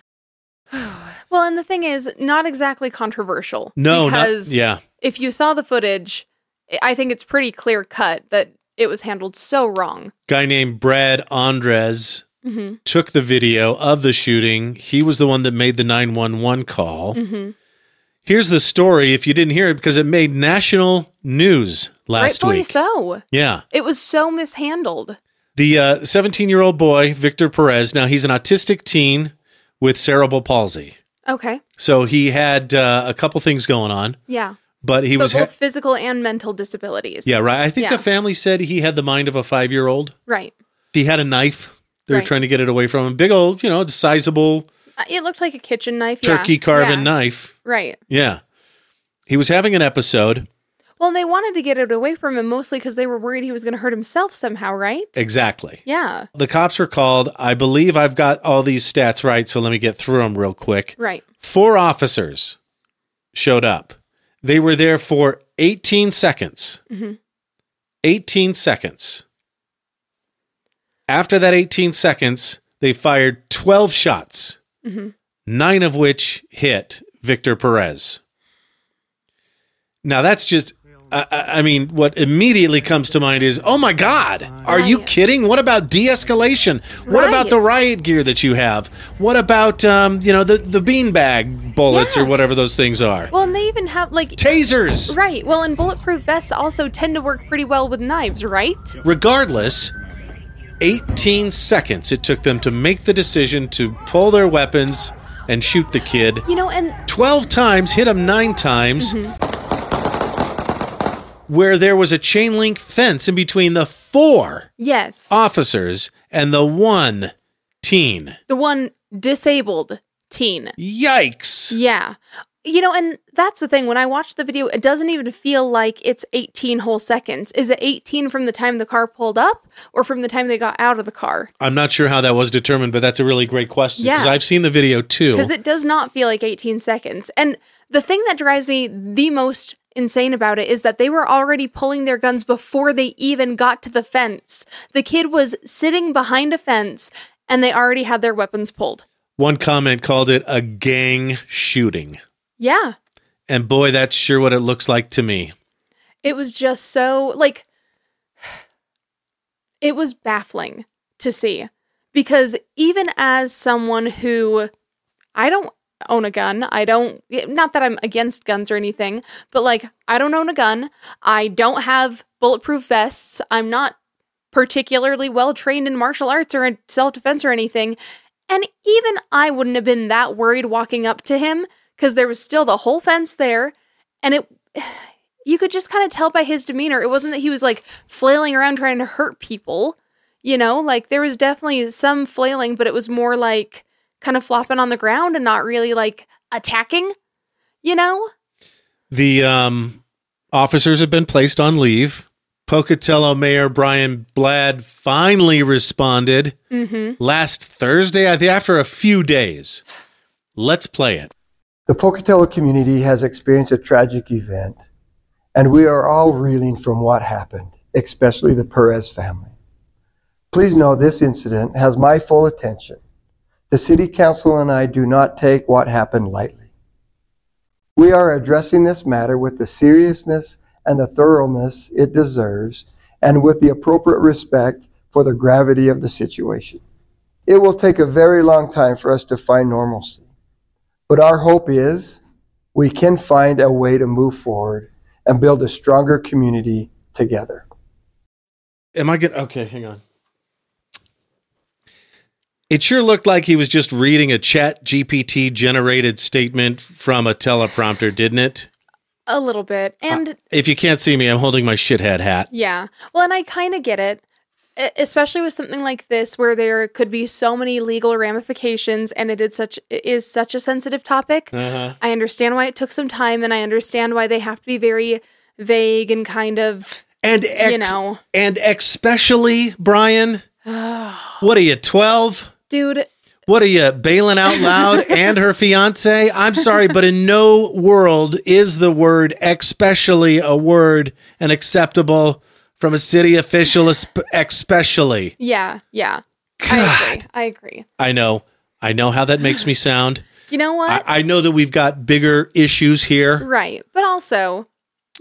Well, and the thing is, not exactly controversial. No, because not, yeah. if you saw the footage, I think it's pretty clear cut that it was handled so wrong. Guy named Brad Andres Mm-hmm. took the video of the shooting. He was the one that made the nine one one call. Mm-hmm. Here's the story, if you didn't hear it, because it made national news last Rightfully week. so. Yeah. It was so mishandled. The uh, seventeen-year-old boy, Victor Perez, now he's an autistic teen with cerebral palsy. Okay. So he had uh, a couple things going on, Yeah. but he But was... both ha- physical and mental disabilities. yeah, right. I think Yeah. the family said he had the mind of a five-year-old. Right. He had a knife. They were Right. trying to get it away from him. Big old, you know, sizable Uh, It looked like a kitchen knife. turkey yeah. carving Yeah. knife. Right. Yeah. He was having an episode. Well, they wanted to get it away from him mostly because they were worried he was going to hurt himself somehow, right? Exactly. Yeah. The cops were called. I believe I've got all these stats right, so let me get through them real quick. Right. Four officers showed up. They were there for eighteen seconds. Mm-hmm. eighteen seconds. After that eighteen seconds, they fired twelve shots, Mm-hmm. nine of which hit Victor Perez. Now, that's just, I, I I mean, what immediately comes to mind is, oh my God, are you Right. kidding? What about de-escalation? What about the Right. riot gear that you have? What about, um, you know, the, the beanbag bullets Yeah. or whatever those things are? Well, and they even have, like... Tasers! Right. Well, and bulletproof vests also tend to work pretty well with knives, right? Regardless, eighteen seconds it took them to make the decision to pull their weapons and shoot the kid. You know, and... twelve times, hit him nine times, Mm-hmm. where there was a chain link fence in between the four Yes. officers and the one teen. The one disabled teen. Yikes. Yeah. You know, and that's the thing. When I watched the video, it doesn't even feel like it's eighteen whole seconds. Is it eighteen from the time the car pulled up or from the time they got out of the car? I'm not sure how that was determined, but that's a really great question. Because Yeah. I've seen the video too. Because it does not feel like eighteen seconds. And the thing that drives me the most insane about it is that they were already pulling their guns before they even got to the fence. The kid was sitting behind a fence and they already had their weapons pulled. One comment called it a gang shooting. Yeah. And boy, that's sure what it looks like to me. It was just so, like, it was baffling to see. Because even as someone who, I don't own a gun, I don't, not that I'm against guns or anything, but like, I don't own a gun. I don't have bulletproof vests. I'm not particularly well trained in martial arts or in self-defense or anything. And even I wouldn't have been that worried walking up to him because there was still the whole fence there. And it, you could just kind of tell by his demeanor. It wasn't that he was like flailing around trying to hurt people, you know, like there was definitely some flailing, but it was more like kind of flopping on the ground and not really like attacking, you know? The um, officers have been placed on leave. Pocatello Mayor Brian Bladd finally responded Mm-hmm. last Thursday, I think, after a few days. Let's play it. The Pocatello community has experienced a tragic event, and we are all reeling from what happened, especially the Perez family. Please know this incident has my full attention. The City Council and I do not take what happened lightly. We are addressing this matter with the seriousness and the thoroughness it deserves, and with the appropriate respect for the gravity of the situation. It will take a very long time for us to find normalcy. But our hope is we can find a way to move forward and build a stronger community together. Am I good? Okay, hang on. It sure looked like he was just reading a Chat G P T generated statement from a teleprompter, didn't it? A little bit. And Uh, if you can't see me, I'm holding my shithead hat. yeah. Well, and I kind of get it, e- especially with something like this where there could be so many legal ramifications and it is such it is such a sensitive topic. Uh-huh. I understand why it took some time and I understand why they have to be very vague and kind of, And ex- you know. and especially, Brian, what are you, twelve? Dude, What are you, bailing out loud and her fiance? I'm sorry, but in no world is the word especially a word and acceptable from a city official, esp- especially. yeah, yeah. I agree. I agree. I know. I know how that makes me sound. You know what? I, I know that we've got bigger issues here. Right. But also, yeah,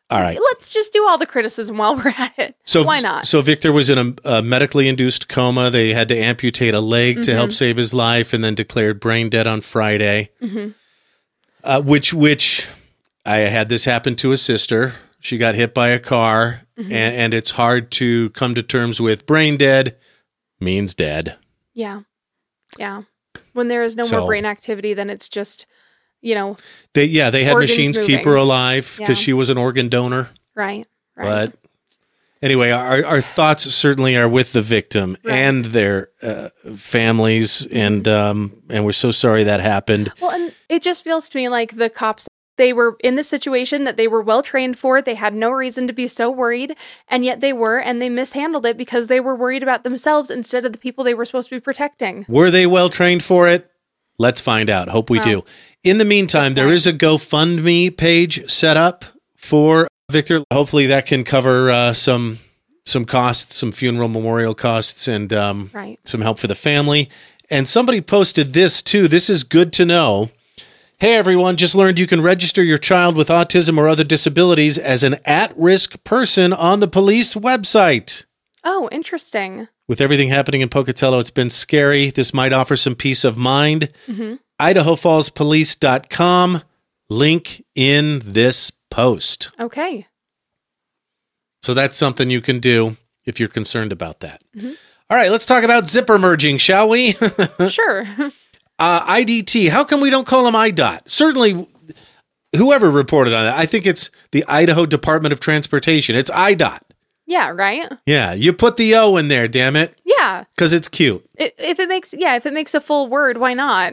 All right. Let's just do all the criticism while we're at it. So why not? So Victor was in a, a medically induced coma. They had to amputate a leg mm-hmm. to help save his life, and then declared brain dead on Friday. Mm-hmm. Uh, which which I had this happen to a sister. She got hit by a car, mm-hmm. and, and it's hard to come to terms with brain dead means dead. Yeah, yeah. When there is no so, more brain activity, then it's just. You know, they yeah they had machines moving. Keep her alive because yeah. she was an organ donor. Right, right. But anyway, our our thoughts certainly are with the victim right. and their uh, families, and um and we're so sorry that happened. Well, and it just feels to me like the cops, they were in the situation that they were well trained for. They had no reason to be so worried, and yet they were, and they mishandled it because they were worried about themselves instead of the people they were supposed to be protecting. Were they well trained for it? Let's find out. Hope we well, do. In the meantime, there is a GoFundMe page set up for Victor. Hopefully that can cover uh, some some costs, some funeral memorial costs, and um, right. some help for the family. And somebody posted this too. This is good to know. Hey, everyone, just learned you can register your child with autism or other disabilities as an at-risk person on the police website. Oh, interesting. With everything happening in Pocatello, it's been scary. This might offer some peace of mind. Mm-hmm. Idaho Falls Police dot com. Link in this post. Okay. So that's something you can do if you're concerned about that. Mm-hmm. All right, let's talk about zipper merging, shall we? Sure. uh, I D T. How come we don't call them I D O T? Certainly, whoever reported on that, I think it's the Idaho Department of Transportation. It's I D O T. Yeah, right? Yeah, you put the O in there, damn it. Yeah. Because it's cute. It, if it makes, yeah, if it makes a full word, why not?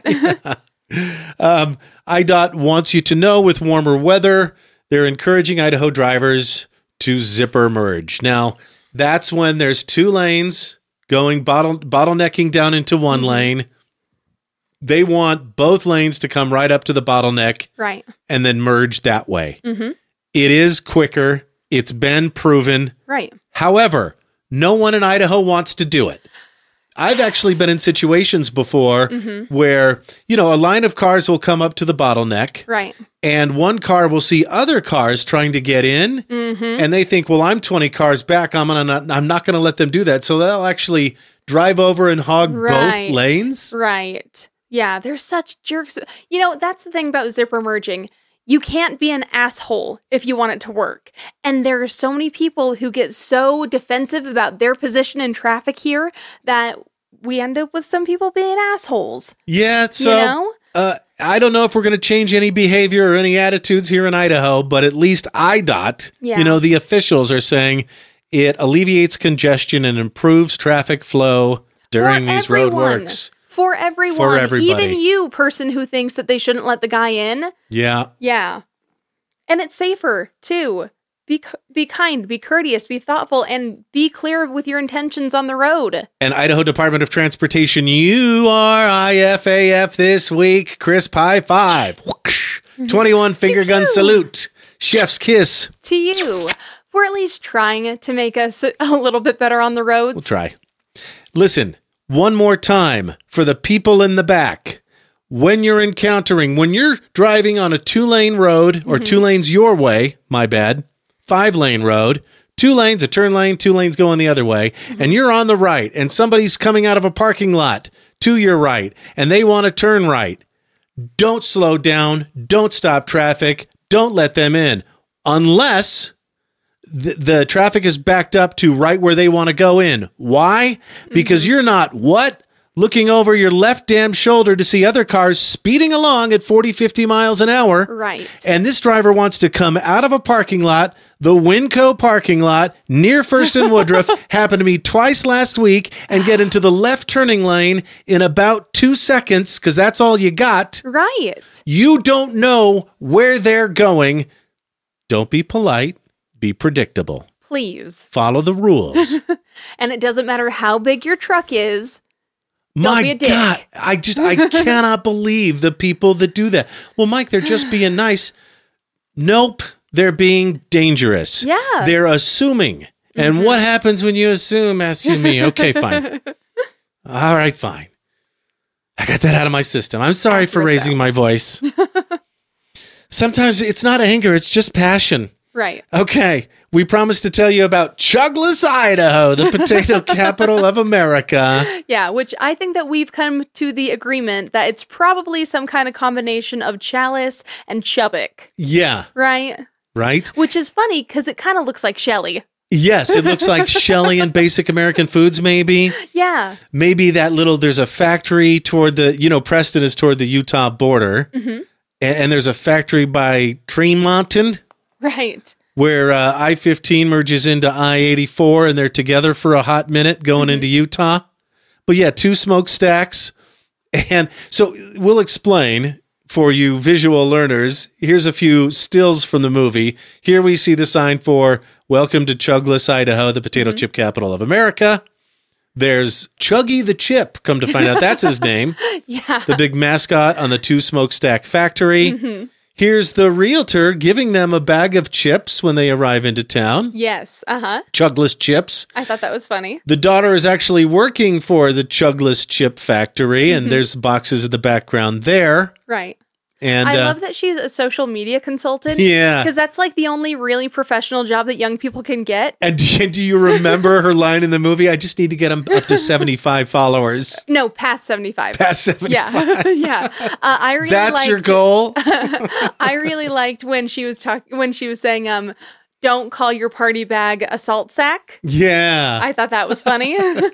um, I D O T wants you to know with warmer weather, they're encouraging Idaho drivers to zipper merge. Now, that's when there's two lanes going bottle, bottlenecking down into one mm-hmm. lane. They want both lanes to come right up to the bottleneck. Right. And then merge that way. Mm-hmm. It is quicker. It's been proven. Right. However, no one in Idaho wants to do it. I've actually been in situations before mm-hmm. where, you know, a line of cars will come up to the bottleneck. Right. And one car will see other cars trying to get in. Mm-hmm. And they think, well, I'm twenty cars back. I'm gonna not, I'm not going to let them do that. So they'll actually drive over and hog right. both lanes. Right. Yeah. They're such jerks. You know, that's the thing about zipper merging. You can't be an asshole if you want it to work. And there are so many people who get so defensive about their position in traffic here that we end up with some people being assholes. Yeah, so you know? uh, I don't know if we're going to change any behavior or any attitudes here in Idaho, but at least I D O T, yeah. you know, the officials are saying it alleviates congestion and improves traffic flow during For these everyone. roadworks. For everyone. For everybody. Even you, person who thinks that they shouldn't let the guy in. Yeah. Yeah. And it's safer, too. Be be kind, be courteous, be thoughtful, and be clear with your intentions on the road. And Idaho Department of Transportation, you are I F A F this week. Crisp high five. Whoosh. twenty-one finger gun salute. Chef's kiss. To you. For at least trying to make us a little bit better on the roads. We'll try. Listen. One more time for the people in the back. When you're encountering, when you're driving on a two-lane road, or mm-hmm. two lanes your way, my bad, five-lane road, two lanes, a turn lane, two lanes going the other way, mm-hmm. and you're on the right, and somebody's coming out of a parking lot to your right, and they want to turn right, don't slow down, don't stop traffic, don't let them in, unless The, the traffic is backed up to right where they want to go in. Why? Because mm-hmm. you're not, what? Looking over your left damn shoulder to see other cars speeding along at forty, fifty miles an hour. Right. And this driver wants to come out of a parking lot, the Winco parking lot near First and Woodruff, happened to me twice last week, and get into the left turning lane in about two seconds, because that's all you got. Right. You don't know where they're going. Don't be polite. Be predictable. Please. Follow the rules. And it doesn't matter how big your truck is. Don't My be a dick. God, I just, I cannot believe the people that do that. Well, Mike, they're just being nice. Nope. They're being dangerous. Yeah. They're assuming. And mm-hmm. what happens when you assume? Ask you me. Okay, fine. All right, fine. I got that out of my system. I'm sorry for raising my voice. Sometimes it's not anger. It's just passion. Right. Okay, we promised to tell you about Chugless, Idaho, the potato capital of America. Yeah, which I think that we've come to the agreement that it's probably some kind of combination of Chalice and Chubbuck, Yeah, right? right? Which is funny because it kind of looks like Shelly. Yes, it looks like Shelley and Basic American Foods, maybe. Yeah. Maybe that little, there's a factory toward the, you know, Preston is toward the Utah border. Mm-hmm. And, and there's a factory by Tremonton. Right. Where uh, I fifteen merges into I eighty-four and they're together for a hot minute going mm-hmm. into Utah. But yeah, two smokestacks. And so we'll explain for you visual learners. Here's a few stills from the movie. Here we see the sign for Welcome to Chugless, Idaho, the potato mm-hmm. chip capital of America. There's Chuggy the Chip, come to find out that's his name. Yeah. The big mascot on the two smokestack factory. Mm-hmm. Here's the realtor giving them a bag of chips when they arrive into town. Yes, uh-huh. Chugless Chips. I thought that was funny. The daughter is actually working for the Chugless Chip factory, and mm-hmm. there's boxes in the background there. Right. And I uh, love that she's a social media consultant. Yeah. Because that's like the only really professional job that young people can get. And do, do you remember her line in the movie? I just need to get them up to seventy-five followers. No, past seventy-five. Past seventy-five. Yeah. yeah. Uh, I really That's liked, your goal? I really liked when she was talking, when she was saying, um, don't call your party bag a salt sack. Yeah. I thought that was funny.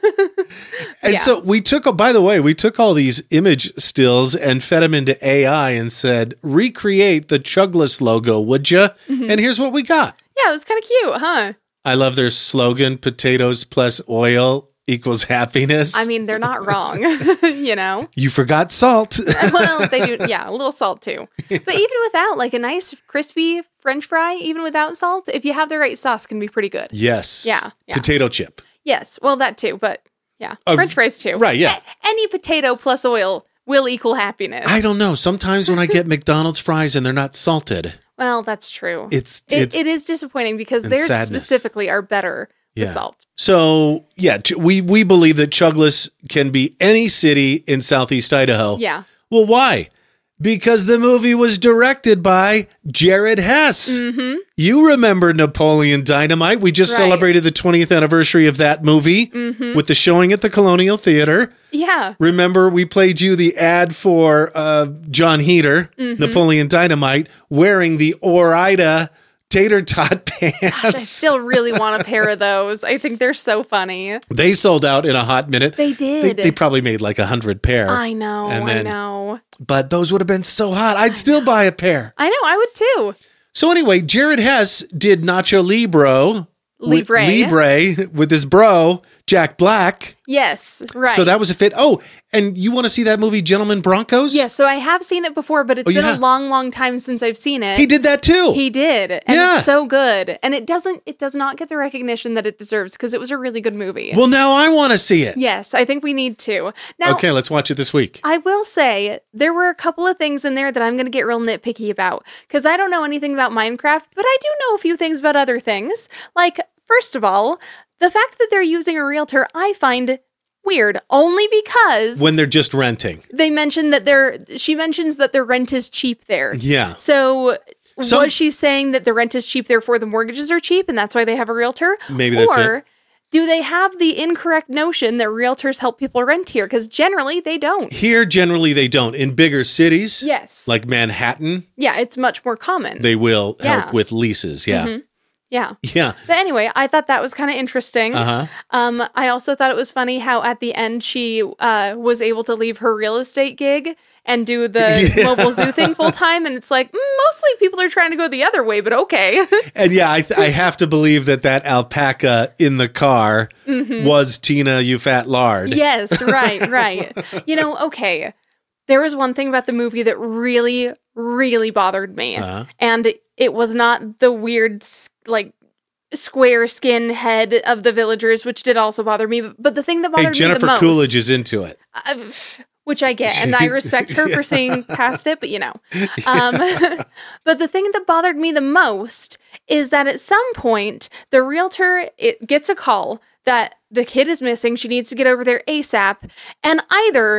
And yeah. so we took, by the way, we took all these image stills and fed them into A I and said, recreate the Chugless logo, would you? Mm-hmm. And here's what we got. Yeah, it was kind of cute, huh? I love their slogan, potatoes plus oil equals happiness. I mean, they're not wrong, you know? You forgot salt. Well, they do. Yeah, a little salt too. Yeah. But even without like a nice crispy French fry, even without salt, if you have the right sauce, can be pretty good. Yes. Yeah. yeah. Potato chip. Yes. Well, that too. But yeah, uh, French fries too. Right. Yeah. A- any potato plus oil will equal happiness. I don't know. Sometimes when I get McDonald's fries and they're not salted. Well, that's true. It's, it, it's it is disappointing because theirs sadness. specifically are better. Yeah. With salt. So, yeah, t- we, we believe that Chugless can be any city in Southeast Idaho. Yeah. Well, why? Because the movie was directed by Jared Hess. Mm-hmm. You remember Napoleon Dynamite. We just right. celebrated the twentieth anniversary of that movie mm-hmm. with the showing at the Colonial Theater. Yeah. Remember, we played you the ad for uh, John Heater, mm-hmm. Napoleon Dynamite, wearing the Ore-Ida tater tot pants. Gosh, I still really want a pair of those. I think they're so funny. They sold out in a hot minute. They did. They, they probably made like a hundred pair. I know. And then, I know. But those would have been so hot. I'd still buy a pair. I know. I would too. So anyway, Jared Hess did Nacho Libre. Libre. With, Libre with his bro, Jack Black. Yes, right. So that was a fit. Oh, and you want to see that movie, Gentlemen Broncos? Yes, so I have seen it before, but it's oh, been yeah. a long, long time since I've seen it. He did that too. He did. And yeah. it's so good. And it doesn't, it does not get the recognition that it deserves because it was a really good movie. Well, now I want to see it. Yes, I think we need to. Now, okay, let's watch it this week. I will say there were a couple of things in there that I'm going to get real nitpicky about because I don't know anything about Minecraft, but I do know a few things about other things. Like, first of all, the fact that they're using a realtor, I find weird, only because when they're just renting. They mentioned that they're, she mentions that their rent is cheap there. Yeah. So Some, was she saying that the rent is cheap, therefore the mortgages are cheap, and that's why they have a realtor? Maybe that's or, it. do they have the incorrect notion that realtors help people rent here? Because generally they don't. Here, generally they don't. In bigger cities, yes, like Manhattan, yeah, it's much more common. They will yeah. help with leases. Yeah. Mm-hmm. Yeah. Yeah. But anyway, I thought that was kind of interesting. Uh-huh. Um, I also thought it was funny how at the end she uh, was able to leave her real estate gig and do the yeah. mobile zoo thing full time. And it's like, mm, mostly people are trying to go the other way, but okay. And yeah, I, th- I have to believe that that alpaca in the car mm-hmm. was Tina, you fat lard. Yes, right, right. You know, okay. There was one thing about the movie that really, really bothered me. Uh-huh. And it was not the weird, like, square skin head of the villagers, which did also bother me. But the thing that bothered hey, me the most... Jennifer Coolidge is into it. Uh, which I get, and I respect her for seeing past it, but you know. Um, but the thing that bothered me the most is that at some point, the realtor it gets a call that the kid is missing, she needs to get over there ASAP, and either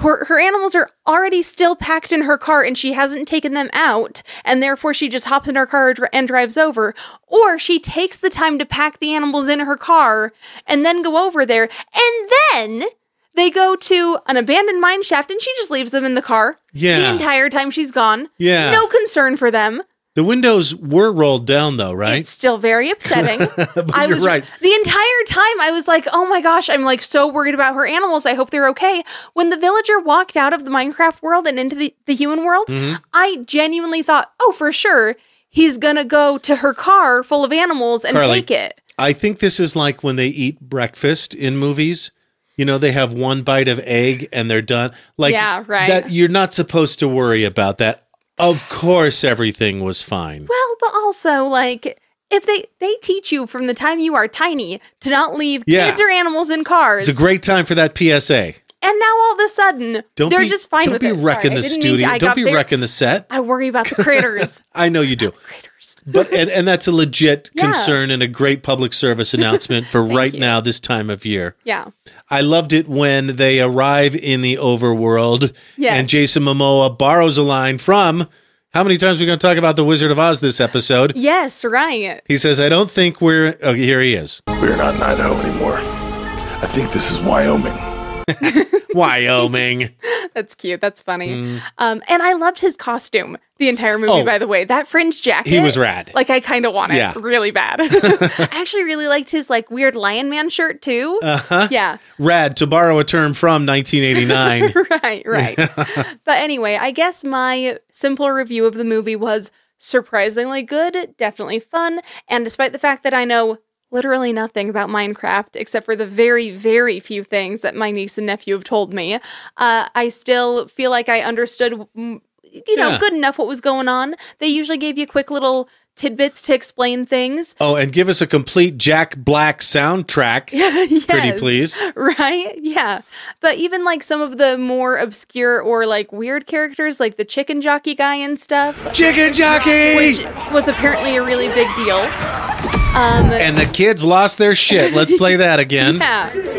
her, her animals are already still packed in her car and she hasn't taken them out, and therefore she just hops in her car and drives over, or she takes the time to pack the animals in her car and then go over there, and then they go to an abandoned mine shaft and she just leaves them in the car Yeah. the entire time she's gone. Yeah. No concern for them. The windows were rolled down, though, right? It's still very upsetting. But I you're was right. The entire time I was like, oh my gosh, I'm like so worried about her animals. I hope they're okay. When the villager walked out of the Minecraft world and into the, the human world, Mm-hmm. I genuinely thought, oh, for sure, he's going to go to her car full of animals and Carly, take it. I think this is like when they eat breakfast in movies. You know, they have one bite of egg and they're done. Like Yeah, right. that, you're not supposed to worry about that. Of course, everything was fine. Well, but also, like, if they, they teach you from the time you are tiny to not leave Yeah. kids or animals in cars, It's a great time for that P S A. and now all of a sudden, Don't they're be, just fine don't with be it. Sorry, wrecking I the didn't mean studio. to- I Don't got be very- wrecking the set. I worry about the critters. I know you do. critters. But and, and that's a legit Yeah. concern and a great public service announcement for right you. now, this time of year. Yeah. I loved it when they arrive in the overworld Yes. and Jason Momoa borrows a line from, how many times are we going to talk about The Wizard of Oz this episode? Yes, right. He says, I don't think we're, oh, here he is. We're not in Idaho anymore. I think this is Wyoming. Wyoming. That's cute. That's funny. Um, and I loved his costume the entire movie, Oh. by the way. That fringe jacket. He was rad. Like, I kind of want it Yeah. really bad. I actually really liked his, like, weird Lion Man shirt, too. Uh-huh. Yeah. Rad, to borrow a term from nineteen eighty-nine. Right, right. But anyway, I guess my simple review of the movie was surprisingly good, definitely fun, and despite the fact that I know literally nothing about Minecraft except for the very, very few things that my niece and nephew have told me, uh, I still feel like I understood, mm, you know, Yeah. good enough what was going on. They usually gave you quick little tidbits to explain things. Oh, and give us a complete Jack Black soundtrack. Yes, Pretty please. Right? Yeah. But even like some of the more obscure or like weird characters, like the chicken jockey guy and stuff, Chicken Jockey! which was apparently a really big deal. Um, And the kids lost their shit. Let's play that again. yeah.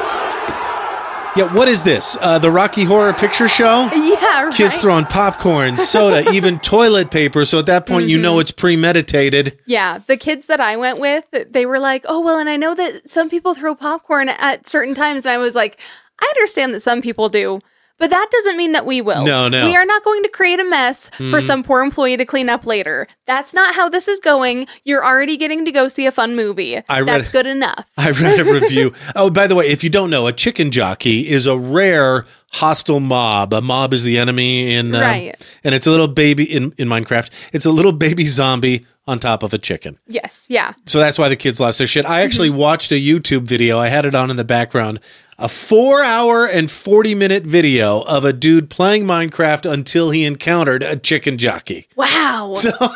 Yeah, what is this? Uh, the Rocky Horror Picture Show? Yeah, right. Kids throwing popcorn, soda, even toilet paper. So at that point, you Mm-hmm. know it's premeditated. Yeah, the kids that I went with, they were like, oh, well, and I know that some people throw popcorn at certain times. And I was like, I understand that some people do, but that doesn't mean that we will. No, no. We are not going to create a mess for some poor employee to clean up later. That's not how this is going. You're already getting to go see a fun movie. I read- That's good enough. I read a review. Oh, by the way, if you don't know, a chicken jockey is a rare hostile mob. A mob is the enemy in, um, Right. and it's a little baby in, in Minecraft. It's a little baby zombie on top of a chicken. Yes, yeah. So that's why the kids lost their shit. I actually Mm-hmm. watched a YouTube video. I had it on in the background. A four hour and forty minute video of a dude playing Minecraft until he encountered a chicken jockey. Wow.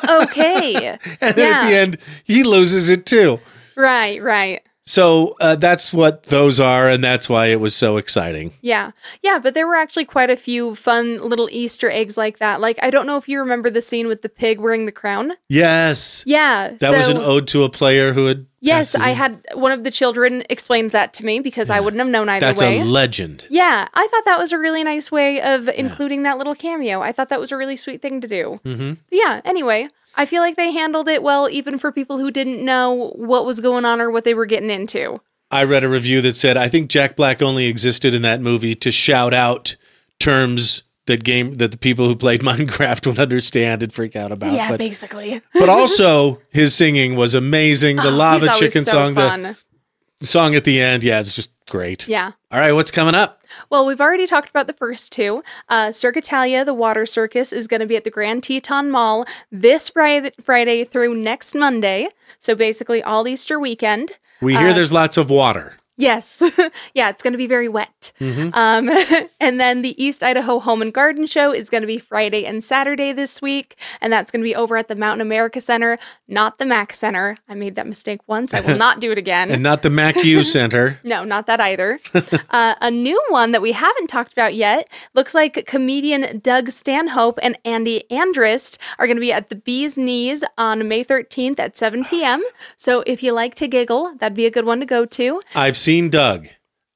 Okay. And then at the end, he loses it too. Right, right. So uh, that's what those are, and that's why it was so exciting. Yeah. Yeah, but there were actually quite a few fun little Easter eggs like that. Like, I don't know if you remember the scene with the pig wearing the crown. Yes. Yeah. That was an ode to a player who had. Yes, passed I away. had one of the children explained that to me because I wouldn't have known either That's way. a legend. Yeah, I thought that was a really nice way of including that little cameo. I thought that was a really sweet thing to do. Mm-hmm. Yeah, anyway, I feel like they handled it well, even for people who didn't know what was going on or what they were getting into. I read a review that said, I think Jack Black only existed in that movie to shout out terms that game that the people who played Minecraft would understand and freak out about. Yeah, but, basically. but also his singing was amazing. The Oh, Lava he's always Chicken so song, fun. the song at the end, yeah, it's just great. Yeah. All right, what's coming up? Well, we've already talked about the first two. Uh, Circatalia, the water circus, is going to be at the Grand Teton Mall this Friday, Friday through next Monday. So basically all Easter weekend. We Uh, hear there's lots of water. Yes. Yeah, it's going to be very wet. Mm-hmm. Um, and then the East Idaho Home and Garden Show is going to be Friday and Saturday this week. And that's going to be over at the Mountain America Center, not the Mac Center. I made that mistake once. I will not do it again. And not the Mac U Center. No, not that either. uh, a new one that we haven't talked about yet looks like comedian Doug Stanhope and Andy Andrist are going to be at the Bee's Knees on May thirteenth at seven p.m. So if you like to giggle, that'd be a good one to go to. I've seen Doug.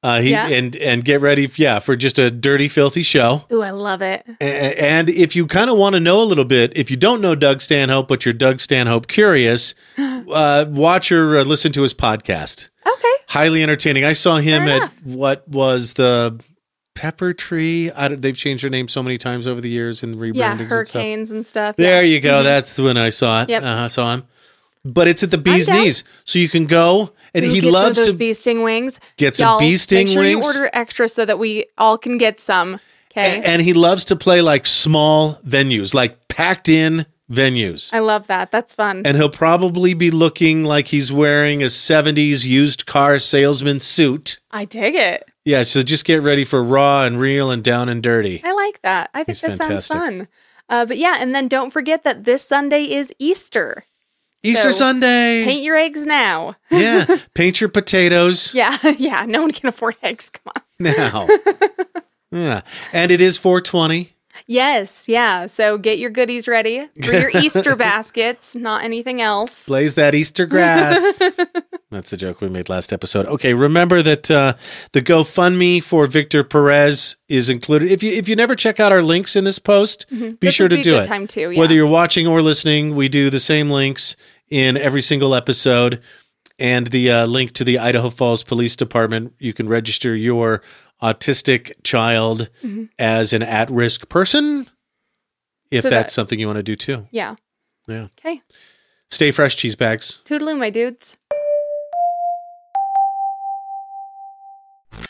Uh, he Yeah. and and get ready, yeah, for just a dirty, filthy show. Ooh, I love it. A- And if you kind of want to know a little bit, if you don't know Doug Stanhope, but you're Doug Stanhope curious, uh, watch or uh, listen to his podcast. Okay. Highly entertaining. I saw him Fair at enough. what was the Pepper Tree. I don't, they've changed their name so many times over the years and rebrandings Yeah, and stuff. hurricanes and stuff. There yeah. you go. That's when I saw it. Yep. Uh, I saw him. But it's at the Bee's down. Knees, so you can go. And Ooh, he get some of loves those to bee sting wings. get some Y'all, bee sting make sure wings. you order extra so that we all can get some. Okay. And he loves to play like small venues, like packed in venues. I love that. That's fun. And he'll probably be looking like he's wearing a seventies used car salesman suit. I dig it. Yeah, so just get ready for raw and real and down and dirty. I like that. I think He's that fantastic. sounds fun. Uh, but yeah, and then don't forget that this Sunday is Easter. Easter So, Sunday. Paint your eggs now. Yeah, paint your potatoes Yeah, yeah. No one can afford eggs. Come on. now. Yeah, and it is four twenty. Yes, yeah. So get your goodies ready for your Easter baskets, not anything else. Blaze that Easter grass. That's the joke we made last episode. Okay, remember that uh, the GoFundMe for Victor Perez is included. If you if you never check out our links in this post, be This sure would to be a do good it. time too, yeah. Whether you're watching or listening, we do the same links in every single episode, and the uh, link to the Idaho Falls Police Department. You can register your autistic child Mm-hmm. as an at-risk person if So that's that- something you want to do too. Yeah. Yeah. Okay. Stay fresh, cheese bags. Toodaloo, my dudes.